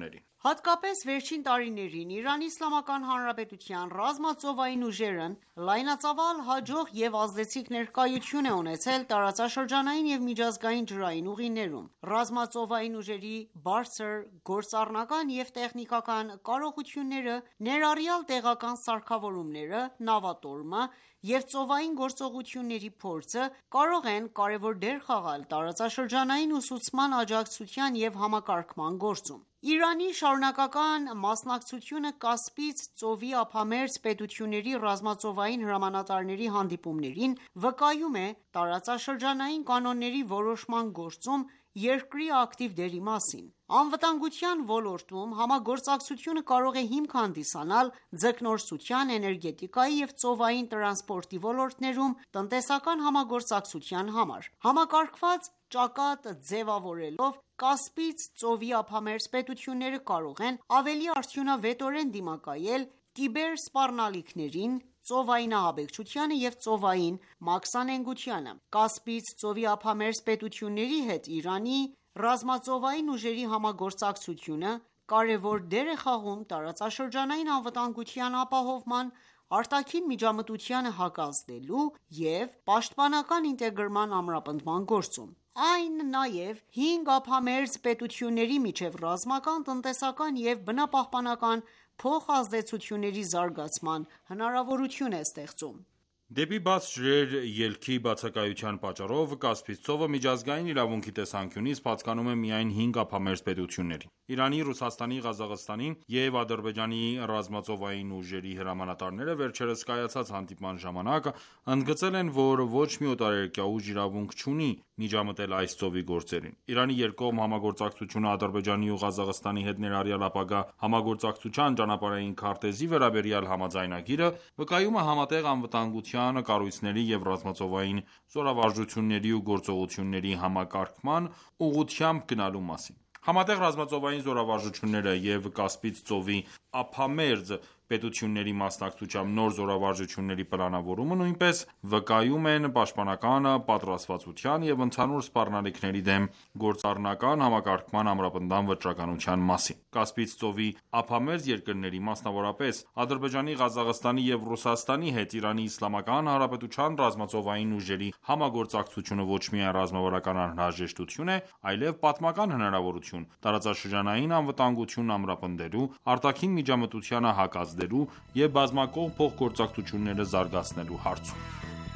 Հատկապես վերջին տարիներին Իրանի Իսլամական Հանրապետության ռազմածովային ուժերն լայնածավալ, հաջող և ազդեցիկ ներկայություն է ունեցել տարածաշրջանային և միջազգային ջրային ուղիներում։ Ռազմածովային ուժերի բարձր գործառնական և տեխնիկական կարողությունները, ներառյալ տեղական սարքավորումները, նավատորմը և ծովային գործողությունների փորձը, կարող են կարևոր դեր խաղալ տարածաշրջանային ուսուցման, աջակցության և համակարգման գործում։ Իրանի շարունակական մասնակցությունը Կասպից ծովի ափամերձ պետությունների ռազմածովային հրամանատարների հանդիպումներին վկայում է տարածաշրջանային կանոնների որոշման գործում երկրի ակտիվ դերի մասին։ Անվտանգության ոլորտում համագործակցությունը կարող է հիմք հանդիսանալ ձկնորսության, էներգետիկայի և ծովային տրանսպորտի ոլորտներում տնտեսական համագործակցության համար։ Համակարգված ճակատ ձևավորելով Կասպից ծովի ափամերձ պետությունները կարող են ավելի արդյունավետորեն դիմակայել կիբերսպառնալիքներին, ծովային ահաբեկչությանը և ծովային մաքսանենգությանը։ Կասպից ծովի ափամերձ պետությունների հետ Իրանի ռազմածովային ուժերի համագործակցությունը կարևոր դեր է խաղում տարածաշրջանային անվտանգության ապահովման, արտաքին միջամտությանը հակազդելու և պաշտպանական ինտեգրման ամրապնդման գործում։ Այն նաև 5 ափամերձ պետությունների միջև ռազմական, տնտեսական և բնապահպանական փոխազդեցությունների զարգացման հնարավորություն է ստեղծում։ Դեպի բաց ջրեր ելքի բացակայության պատճառով Կասպից ծովը միջազգային իրավունքի տեսանկյունից պատկանում է միայն 5 ափամերձ պետություններին։ Իրանի, Ռուսաստանի, Ղազախստանի և Ադրբեջանի ռազմածովային ուժերի հրամանատարները վերջերս կայացած հանդիպման ժամանակ ընդգծել են, որ ոչ մի օտարերկրյա ուժ իրավունք չունի միջամտել այս ծովի գործերին։ Իրանի երկկողմ համագործակցությունը Ադրբեջանի ու Ղազախստանի հետ ներառյալ ապագա համագործակցության ճանապարհային քարտեզի վերաբերյալ համաձայնագիրը վկայում է համատեղ անվտանգության կառույցների և ռազմածովային զորավարժությունների ու գործողությունների համակարգման ուղղությամբ գնալու մասին։ Համատեղ ռազմածովային զորավարժությունները և Կասպից ծովի ափամերձ պետությունների մասնակցությամբ նոր զորավարժությունների պլանավորումը նույնպես վկայում են պաշտպանական պատրաստվածության և ընդհանուր սպառնալիքների դեմ գործառնական համակարգման ամրապնդման վճռականության մասին։ Կասպից ծովի ափամերձ երկրների, մասնավորապես Ադրբեջանի, Ղազախստանի և Ռուսաստանի հետ Իրանի Իսլամական Հանրապետության ռազմածովային ուժերի համագործակցությունը ոչ միայն ռազմավարական անհրաժեշտություն է, այլև պատմական հնարավորություն՝ տարածաշրջանային անվտանգությունն ամրապնդելու, արտաքին միջամտությանը հակազդելու և բազմակողմ փոխգործակցությունները զարգացնելու հարցում։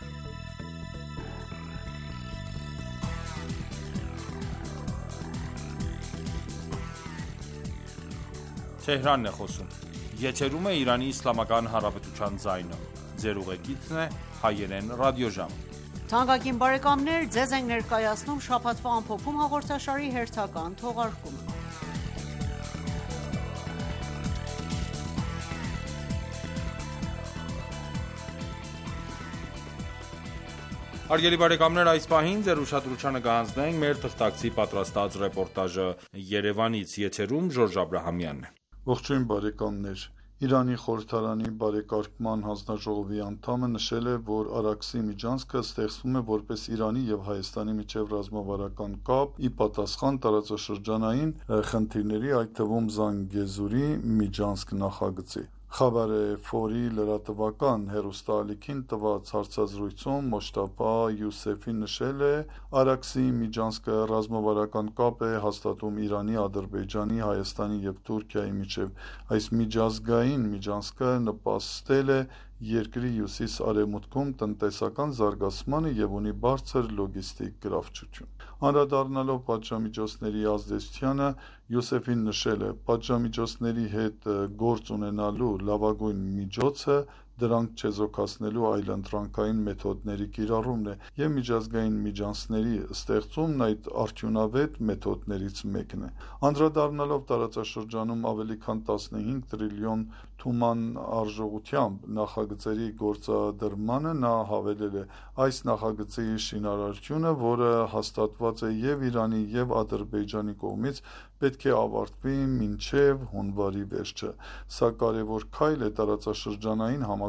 Հարգելի բարեկամներ, այս պահին ձեր ուշադրությանը կհանձնենք մեր թղթակցի պատրաստած ռեպորտաժը Երևանից։ Եթերում Ժորժ Աբրահամյանն է։ Ողջույն բարեկամներ, Իրանի խորհրդարանի բարեկարգման հանձնաժողովի անդամը նշել է, որ Արաքսի միջանցքը ստեղծվում է որպես Իրանի և Հայաստանի միջև ռազմավարական կապ՝ ի պատասխան տարածաշրջանային խնդիրների, այդ թվում Զանգեզուրի միջանցք նախագծի։ Խաբարե Ֆորի լրատվական հեռուստաալիքին տված հարցազրույցում Մոջթաբա Յուսեֆին նշել է. Արաքսի միջանցքը ռազմավարական կապ է հաստատում Իրանի, Ադրբեջանի, Հայաստանի և Թուրքիայի միջև։ Այս միջազգային միջանցքը նպաստել է երկրի հյուսիս-արևմուտքում տնտեսական զարգացմանը և ունի բարձր լոգիստիկ գրավչություն։ Անդրադառնալով պատժամիջոցների ազդեցությանը, Յուսեֆին նշել է. պատժամիջոցների հետ գործ ունենալու լավագույն միջոցը դրանք չեզոքացնելու այլընտրանքային մեթոդների կիրառումն է, և միջազգային միջանցքների ստեղծումն այդ արդյունավետ մեթոդներից մեկն է։ Անդրադառնալով տարածաշրջանում ավելի քան 15 տրիլիոն թուման արժողությամբ նախագծերի գործադրմանը, նա հավելել է. այս նախագծի շինարարությունը, որը հաստատված է և Իրանի և Ադրբեջանի կողմից, պետք է ավարտվի մինչև հունվարի վերջը։ Սա կարևոր քայլ է տարածաշրջանային համագործակցության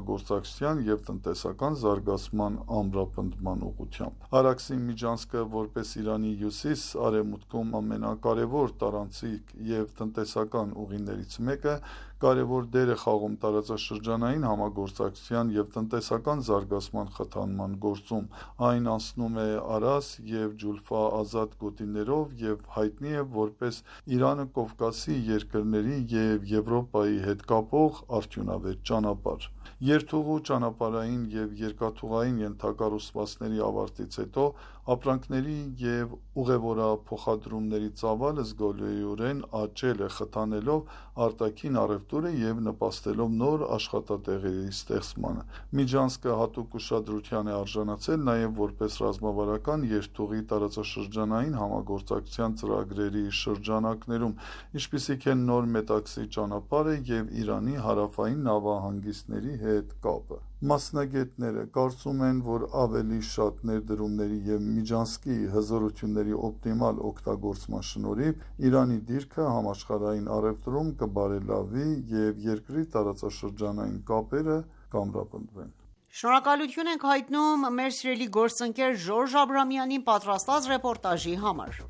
համագործակցության և տնտեսական զարգացման ամրապնդման ուղղությամբ։ Արաքսի Միջանցքը որպես Իրանի հյուսիս-արևմուտքում ամենակարևոր տարանցիկ և տնտեսական ուղիներից մեկը, կարևոր դեր է խաղում տարածաշրջանային համագործակցության և տնտեսական զարգացման խթանման գործում։ Այն անցնում է Արաս և Ջուլֆա ազատ գոտիներով և հայտնի է որպես Իրանը Կովկասի երկրների և Եվրոպայի հետ կապող արդյունավետ ճանապարհ։ Երթուղու, ճանապարհային և երկաթուղային ենթակառուցվածքների ավարտից հետո ապրանքների և ուղևորափոխադրումների ծավալը զգալիորեն աճել է, խթանելով արտաքին առևտուրը և նպաստելով նոր աշխատատեղերի ստեղծմանը։ Միջանցքը հատուկ ուշադրության է արժանացել նաև որպես ռազմավարական երթուղի տարածաշրջանային համագործակցության ծրագրերի շրջանակներում, ինչպիսիք են նոր Մետաքսի ճանապարհը և Իրանի հարավային նավահանգիստների հետ կապը։ Մասնագետները կարծում են, որ ավելի շատ ներդրումների և Միջանցքի հզորությունների օպտիմալ օգտագործման շնորհիվ Իրանի դիրքը համաշխարհային առևտրում կբարելավի և երկրի տարածաշրջանային կապերը կամրապնդվեն։ Շնորհակալություն ենք հայտնում մեր սիրելի գործընկեր Ժորժ Աբրամյանին պատրաստած ռեպորտաժի համար։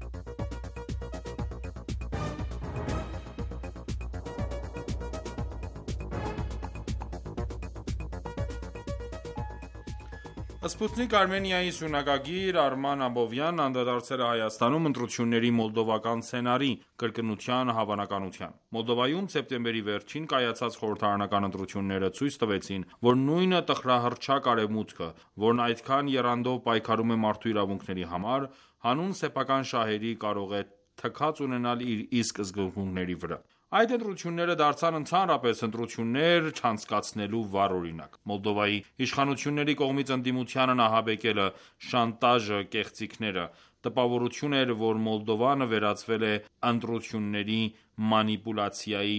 Սպուտնիկ Արմենիայի սյունակագիր Արման Աբովյանն անդրադարձել է Հայաստանում ընտրությունների մոլդովական սցենարի կրկնության հավանականությանը։ Մոլդովայում սեպտեմբերի վերջին կայացած խորհրդարանական ընտրությունները ցույց տվեցին, որ նույն տխրահռչակ Արևմուտքը, որն այդքան եռանդով պայքարում է մարդու իրավունքների համար, հանուն սեփական շահերի կարող է թքած ունենալ իր իսկ սկզբունքների վրա։ Այդ ընտրությունները դարձան ընդհանրապես ընտրություններ չանցկացնելու վառ օրինակ։ Մոլդովայի իշխանությունների կողմից ընդդիմությանը նահաբեկելը, շանտաժը, կեղծիքները, տպավորություն էր, որ Մոլդովան վերածվել է ընտրությունների մանիպուլյացիայի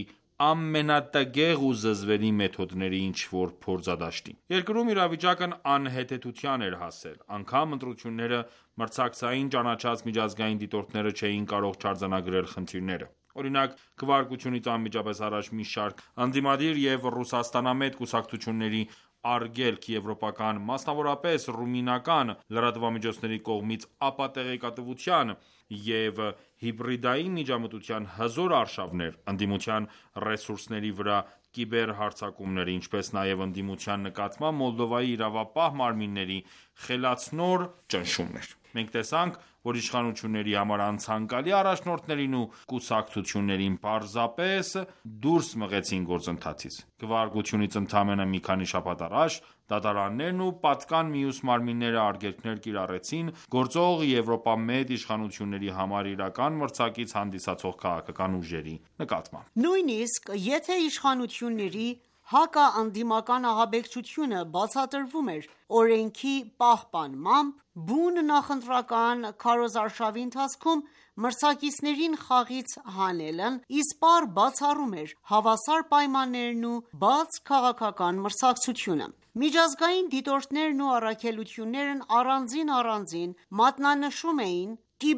ամենատգեղ ու զզվելի մեթոդների ինչ-որ փորձադաշտի։ Երկրում իրավիճակն անհեթեթության էր հասել, անգամ ընտրությունները մրցակցային ճանաչած միջազգային դիտորդները չէին կարող չարձանագրել խնդիրները։ Օրինակ, քվեարկությունից անմիջապես առաջ մի շարք ընդդիմադիր և ռուսաստանամետ կուսակցությունների արգելք եվրոպական, մասնավորապես ռումինական լրատվամիջոցների կողմից ապատեղեկատվության և հիբրիդային միջամտության հզոր արշավներ, ընդդիմության ռեսուրսների վրա կիբերհարձակումներ, ինչպես նաև ընդդիմության նկատմամբ Մոլդովայի իրավապահ մարմինների խելացնոր ճնշումներ։ Մենք տեսանք, որ իշխանությունների համար անցանկալի առաջնորդներին ու կուսակցություններին պարզապես դուրս մղեցին գործընթացից։ Քվեարկությունից ընդամենը մի քանի շաբաթ առաջ դատարաններն ու պատկան մյուս մարմինները արգելքներ կիրառեցին գործող եվրոպամետ իշխանությունների համար իրական մրցակից հանդիսացող քաղաքական ուժերի նկատմամբ։ Նույնիսկ եթե իշխանությունների հակաընդդիմական ահաբեկչությունը բացատրվում էր օրենքի պահպանմամբ, բուն նախընտրական քարոզարշավի ընթացքում մրցակիցներին խաղից հանելն իսպառ բացառում էր հավասար պայմաններն ու բաց քաղաքական մրցակցությունը։ Միջազգային դիտորդներն ու առաքելություններն առանձին մատնանշում էին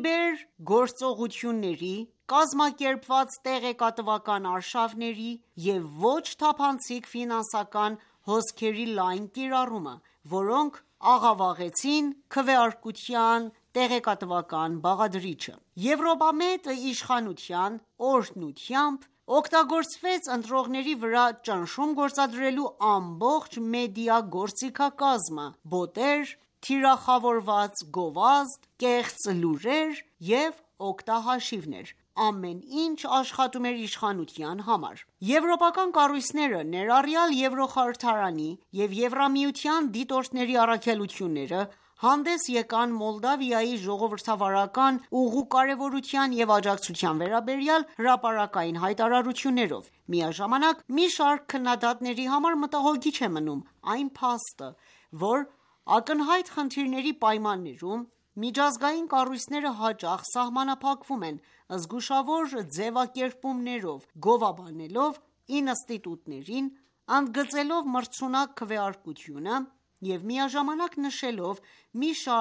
կիբերգործողությունների, կազմակերպված տեղեկատվական արշավների և ոչ թափանցիկ ֆինանսական հոսքերի լայն կիրառումը, որոնք աղավաղեցին քվեարկության տեղեկատվական բաղադրիչը։ Եվրոպամետ իշխանության օրհնությամբ օգտագործվեց ընտրողների վրա ճնշում գործադրելու ամբողջ մեդիա գործիքակազմը՝ բոտեր, թիրախավորված գովազդ, կեղծ լուրեր և օգտահաշիվներ։ Ամեն ինչ աշխատում էր իշխանության համար։ Եվրոպական կառույցները, ներառյալ Եվրոխորհրդարանի և Եվրամիության դիտորդների առաքելությունները, հանդես եկան Մոլդավիայի ժողովրդավարական ուղու կարևորության և աջակցության վերաբերյալ հրապարակային հայտարարություններով։ Միաժամանակ, մի շարք քննադատների համար մտահոգիչ է մնում այն փաստը, որ ակնհայտ խնդիրների պայմաններում միջազգային կառույցները հաճախ սահմանափակվում են զգուշավոր ձևակերպումներով, գովաբանելով ինստիտուտներին, ընդգծելով մրցունակ քվեարկությունը և միաժամանակ նշելով մի շարք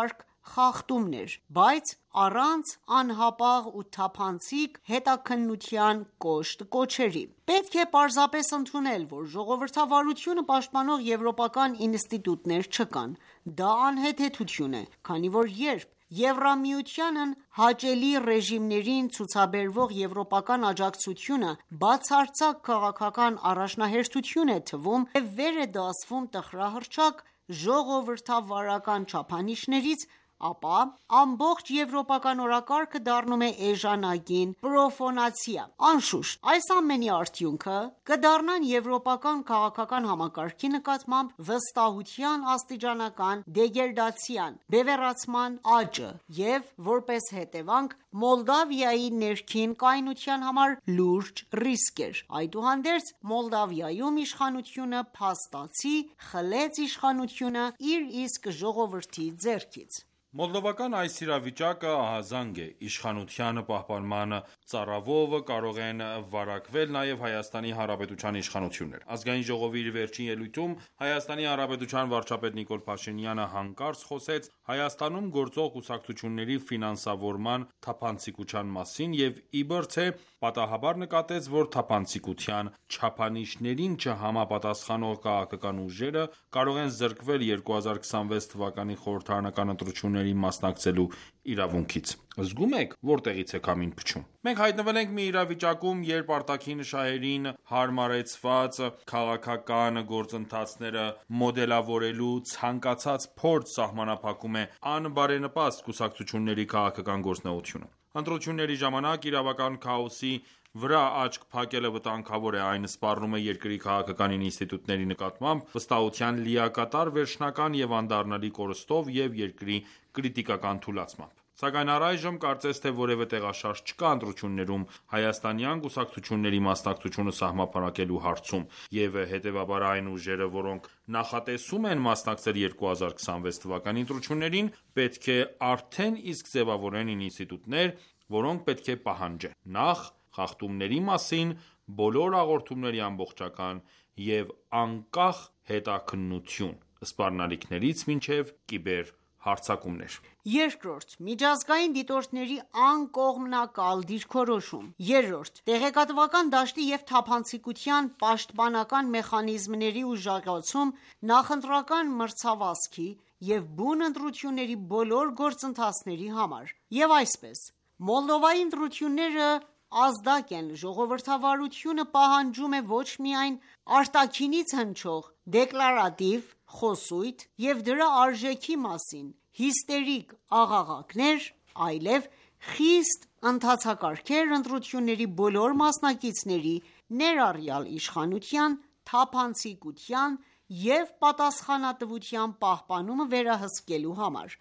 խախտումներ, բայց առանց անհապաղ ու թափանցիկ հետաքննության կոշտ կոչերի: Պետք է պարզապես ընդունել, որ ժողովրդավարությունը պաշտպանող եվրոպական ինստիտուտներ չկան: Դա անհեթեթություն է, քանի որ երբ Եվրամիությանն հաճելի ռեժիմներին ցուցաբերվող եվրոպական աջակցությունը բացարձակ քաղաքական առաջնահերթություն է թվում և վեր է դասվում տխրահռչակ ժողովրդավարական չափանիշներից, ապա ամբողջ եվրոպական օրակարգը դառնում է էժանագին պրոֆանացիա: Անշուշտ, այս ամենի արդյունքը կդառնան եվրոպական քաղաքական համակարգի նկատմամբ վստահության աստիճանական դեգրադացիան, բևեռացման աճը և, որպես հետևանք, Մոլդավիայի ներքին կայունության համար լուրջ ռիսկեր: Այդուհանդերձ, Մոլդավիայում իշխանությունը փաստացի խլեց իշխանությունը իր իսկ ժողովրդի ձեռքից: Մոլդովական այս իրավիճակը ահազանգ է: Իշխանության պահպանման ծառայով կարող են վարակվել նաև Հայաստանի Հանրապետության իշխանություններ: Ազգային ժողովի իր վերջին ելույթում Հայաստանի Հանրապետության վարչապետ Նիկոլ Փաշինյանը հանկարծ խոսեց Հայաստանում գործող կուսակցությունների ֆինանսավորման թափանցիկության մասին և իբր թե պատահաբար նկատեց, որ թափանցիկության չափանիշներին չհամապատասխանող քաղաքական ուժերը կարող են զրկվել 2026 թվականի խորհրդարանական ընտրություններին մասնակցելու իրավունքից: Զգում եք որտեղից է քամին փչում: Մենք հայտնվել ենք մի իրավիճակում, երբ արտաքին շահերին հարմարեցված քաղաքական գործընթացները մոդելավորելու ցանկացած փորձ սահմանափակում է անբարենպաստ կուսակցությունների քաղաքական գործունեությունը: Ընտրությունների ժամանակ իրավական քաոսի վրա աչք փակելը վտանգավոր է: Այն սպառնում է երկրի քաղաքական ինստիտուտների նկատմամբ վստահության լիակատար վերջնական և անդառնալի կորստով և երկրի կրիտիկական թուլացմամբ: Սակայն առայժմ կարծես թե որևէ տեղաշարժ չկա ընտրություններում հայաստանյան կուսակցությունների մասնակցությունը սահմանափակելու հարցում և հետևաբար այն ուժերը, որոնք նախատեսում են մասնակցել 2026 թվականի ընտրություններին, պետք է արդեն իսկ ձևավորեն ինստիտուտներ, որոնք պետք է պահանջեն. Նախ՝ խախտումների մասին բոլոր հաղորդումների ամբողջական և անկախ հետաքննություն՝ սպառնալիքներից մինչև կիբերհարձակումներ: Երկրորդ՝ միջազգային դիտորդների անկողմնակալ դիրքորոշում: Երրորդ՝ տեղեկատվական դաշտի և թափանցիկության պաշտպանական մեխանիզմների ուժեղացում նախընտրական մրցավազքի և բուն ընտրությունների բոլոր գործընթացների համար: Եվ այսպես, Մոլդովայի ընտրությունները ազդակ են: Ժողովրդավարությունը պահանջում է ոչ միայն արտաքինից հնչող դեկլարատիվ խոսույթ և դրա արժեքի մասին հիստերիկ աղաղակներ, այլև խիստ ընթացակարգեր ընտրությունների բոլոր մասնակիցների, ներառյալ իշխանության, թափանցիկության և պատասխանատվության պահպանումը վերահսկելու համար: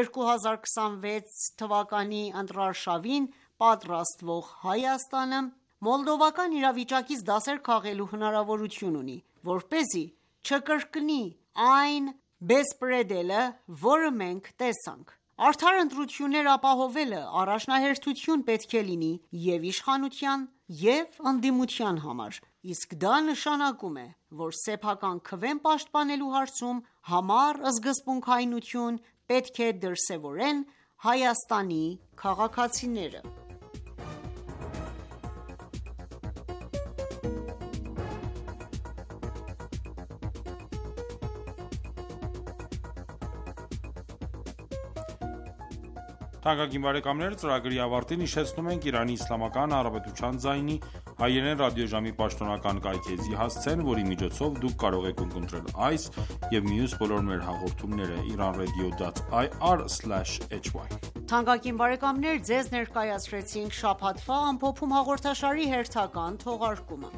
2026 թվականի ընտրարշավին պատրաստվող Հայաստանը մոլդովական իրավիճակից դասեր քաղելու հնարավորություն ունի, որպեսզի չկրկնի այն բեսպրեդելը, որը մենք տեսանք: Արդար ընտրություններ ապահովելը առաջնահերթություն պետք է լինի և իշխանության, և ընդդիմության համար: Իսկ դա նշանակում է, որ սեփական քվեն պաշտպանելու հարցում համառ սկզբունքայնություն պետք է դրսևորեն Հայաստանի քաղաքացիները: Ծրագրի ավարտին հիշեցնում ենք Իրանի Իսլամական Հանրապետության ձայնի հայերեն ռադիոժամի պաշտոնական կայքեզի հասցեն, որի միջոցով դուք կարող եք ունկնդրել այս և մյուս բոլոր մեր հաղորդումները iranradio.ir/hy: Թանկագին բարեկամներ, Ձեզ ներկայացրեցինք շաբաթվա ամփոփում հաղորդաշարի հերթական թողարկումը: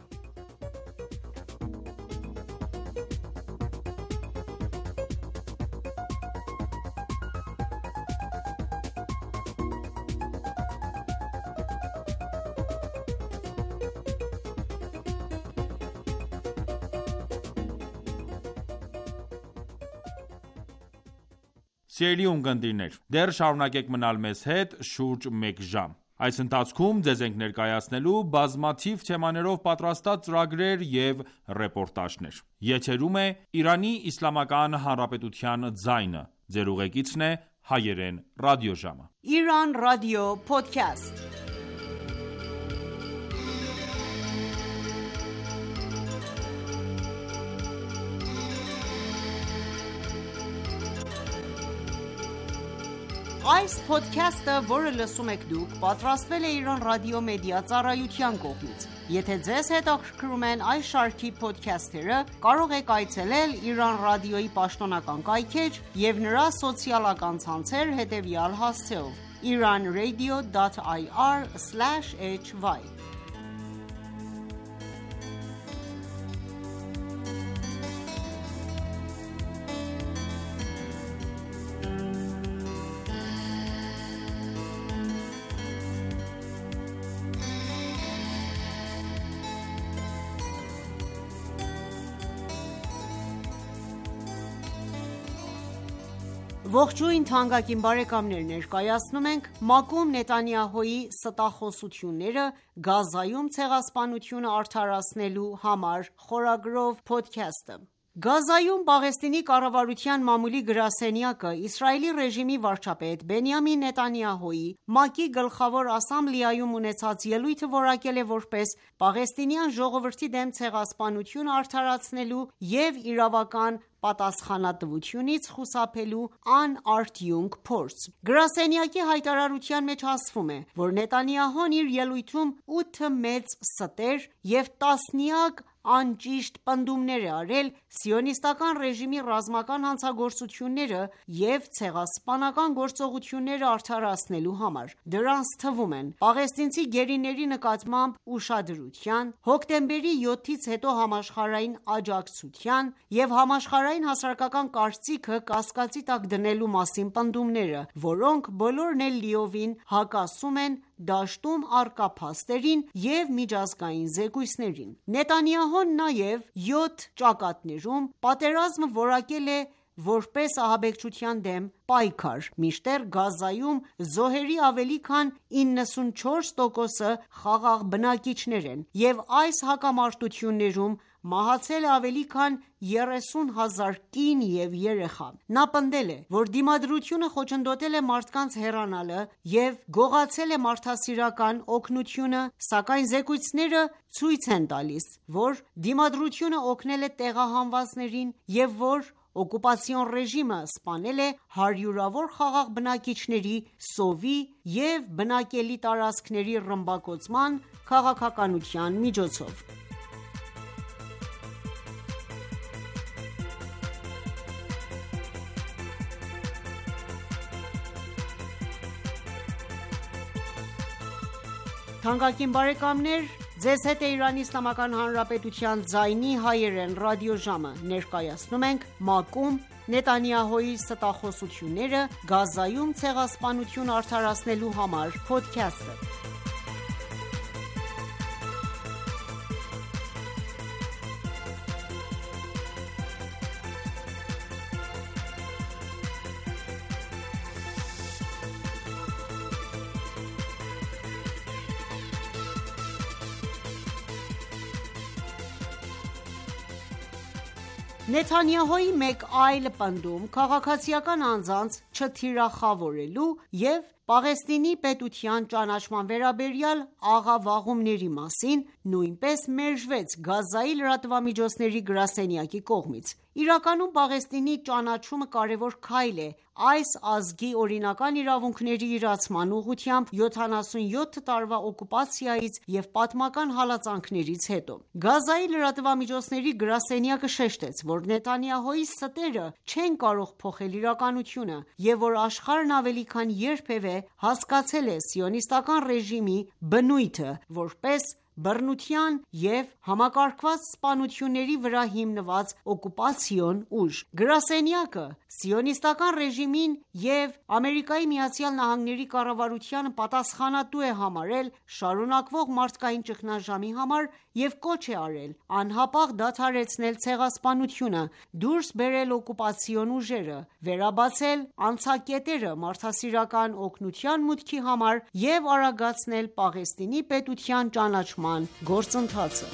Սիրելի ունկնդիրներ, դեռ շարունակեք մնալ մեզ հետ շուրջ մեկ ժամ: Այս ընթացքում ձեզ ենք ներկայացնելու բազմաթիվ թեմաներով պատրաստած ծրագրեր և ռեպորտաժներ: Եթերում է «Իրանի Իսլամական Հանրապետության ձայնը», Ձեր ուղեկիցն է հայերեն ռադիոժամը։ Iran Radio Podcast. Այս podcast-ը, որը լսում եք դուք, պատրաստվել է Iran Radio Media ծառայության կողմից։ Եթե ձեզ հետաքրքրում են այս շարքի podcast-երը, կարող եք այցելել Iran Radio-ի պաշտոնական կայքէջ եւ նրա սոցիալական ցանցեր հետեւյալ հասցեով՝ iranradio.ir/hy Ողջույն թանկագին բարեկամներ, ներկայացնում ենք ՄԱԿ-ում Նեթանյահուի ստախոսությունները Գազայում ցեղասպանությունը արդարացնելու համար խորագրով փոդքասթը։ Գազայում Պաղեստինի կառավարության մամուլի գրասենյակը Իսրայելի ռեժիմի վարչապետ Բենյամին Նեթանյահուի ՄԱԿ-ի գլխավոր ասամբլեայում ունեցած ելույթը որակել է որպես պաղեստինյան ժողովրդի դեմ ցեղասպանություն արդարացնելու և իրավական պատասխանատվությունից խուսափելու անարդյունք փորձ։ Գրասենյակի հայտարարության մեջ ասվում է, որ Նեթանյահուն իր ելույթում 8 մեծ ստեր և տասնյակ անճիշտ պնդումներ է արել սիոնիստական ռեժիմի ռազմական հանցագործությունները և ցեղասպանական գործողությունները արդարացնելու համար։ Դրանց թվում են պաղեստինցի գերիների նկատմամբ ուշադրության, հոկտեմբերի 7-ից հետո համաշխարհային աջակցության և համաշխարհային հասարակական կարծիքը կասկածի տակ դնելու մասին պնդումները, որոնք բոլորն էլ լիովին հակասում են դաշտում առկա փաստերին և միջազգային զեկույցներին։ Նեթանյահուն նաև 7 ճակատներում պատերազմը որակել է որպես ահաբեկչության դեմ պայքար, մինչդեռ Գազայում զոհերի ավելի քան 94%-ը խաղաղ բնակիչներ են, և այս հակամարտություններում մահացել է ավելի քան 30,000 կին և երեխա։ Նա պնդել է, որ դիմադրությունը խոչընդոտել է մարդկանց հեռանալը և գողացել է մարդասիրական օգնությունը, սակայն զեկույցները ցույց են տալիս, որ դիմադրությունը օգնել է տեղահանվածներին և որ օկուպացիոն ռեժիմը սպանել է հարյուրավոր խաղաղ բնակիչների սովի և բնակելի տարածքների ռմբակոծման քաղաքականության միջոցով։ Թանկագին բարեկամներ, ձեզ հետ է Իրանի Իսլամական Հանրապետության ձայնի հայերեն ռադիոժամը։ Ներկայացնում ենք ՄԱԿ-ում Նեթանյահուի ստախոսությունները Գազայում ցեղասպանություն արդարացնելու համար փոդքասթը։ Նեթանյահուի մեկ այլ պնդում քաղաքացիական անձանց չթիրախավորելու և Պաղեստինի պետության ճանաչման վերաբերյալ աղավաղումների մասին նույնպես մերժվեց Գազայի լրատվամիջոցների գրասենյակի կողմից։ Իրականում Պաղեստինի ճանաչումը կարևոր քայլ է այս ազգի օրինական իրավունքների իրացման ուղղությամբ 77 տարվա օկուպացիայից և պատմական հալածանքներից հետո։ Գազայի լրատվամիջոցների գրասենյակը շեշտեց, որ Նեթանյահուի ստերը չեն կարող փոխել իրականությունը և որ աշխարհն ավելի քան երբևէ հասկացել է սիոնիստական ռեժիմի բնույթը որպես բռնության և համակարգված սպանությունների վրա հիմնված օկուպացիոն ուժ։ Գրասենյակը սիոնիստական ռեժիմին և ԱՄՆ-ի կառավարությանը պատասխանատու է համարել շարունակվող մարդկային ճգնաժամի համար և կոչ է արել անհապաղ դադարեցնել ցեղասպանությունը, դուրս բերել օկուպացիոն ուժերը, վերաբացել անցակետերը մարդասիրական օգնության մուտքի համար և արագացնել Պաղեստինի պետության ճանաչման գործընթացը։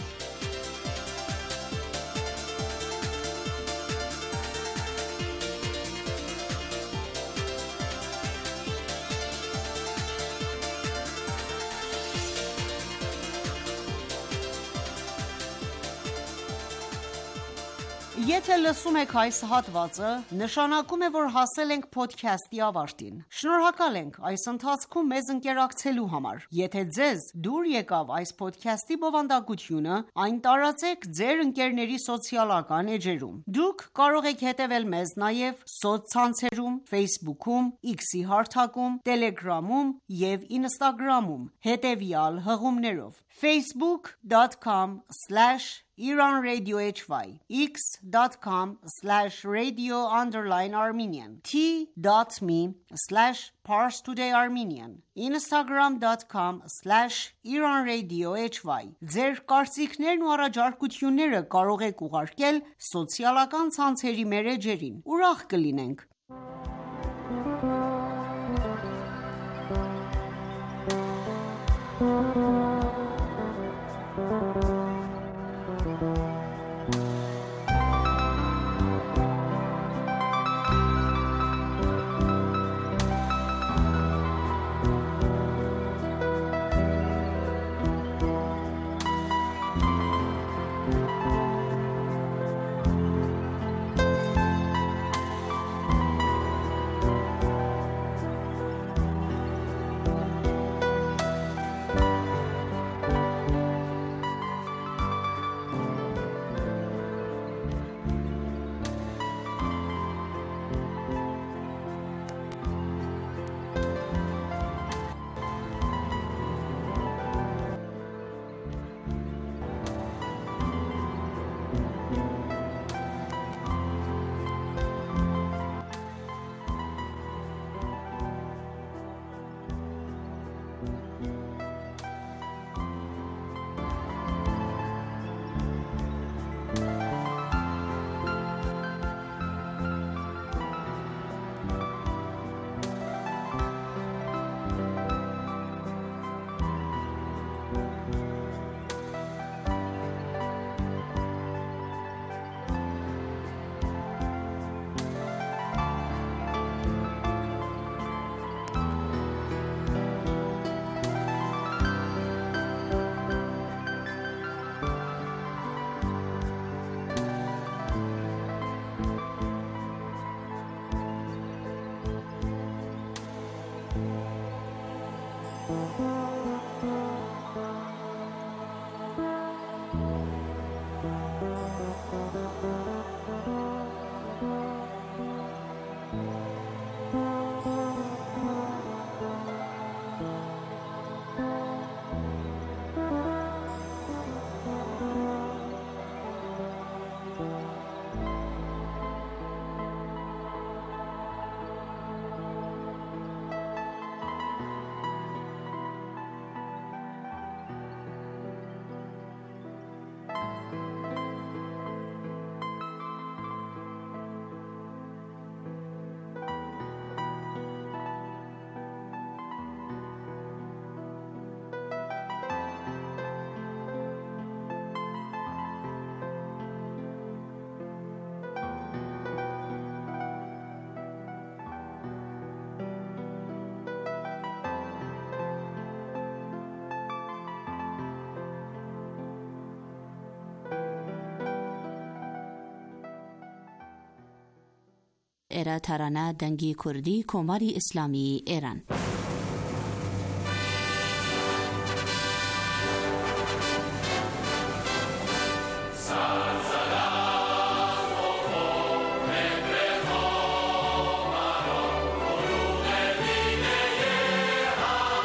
Եթե լսում եք այս հատվածը, նշանակում է, որ հասել ենք փոդքասթի ավարտին։ Շնորհակալ ենք այս ընթացքում մեզ ընկերակցելու համար։ Եթե ձեզ դուր եկավ այս փոդքասթի բովանդակությունը, այն տարածեք ձեր ընկերների սոցիալական էջերում։ Դուք կարող եք հետևել մեզ նաև սոցցանցերում, Facebook-ում, X-ի հարթակում, Telegram-ում եւ Instagram-ում հետևյալ հղումներով. facebook.com/IranRadioHY, x.com/radio_Armenian, t.me/ParsTodayArmenian, instagram.com/IranRadioHY։ Ձեր կարծիքներն ու առաջարկությունները կարող եք ուղարկել սոցիալական ցանցերի մեր էջերին։ Ուրախ կլինենք։ era tarana dangi kurdi komari islami Eran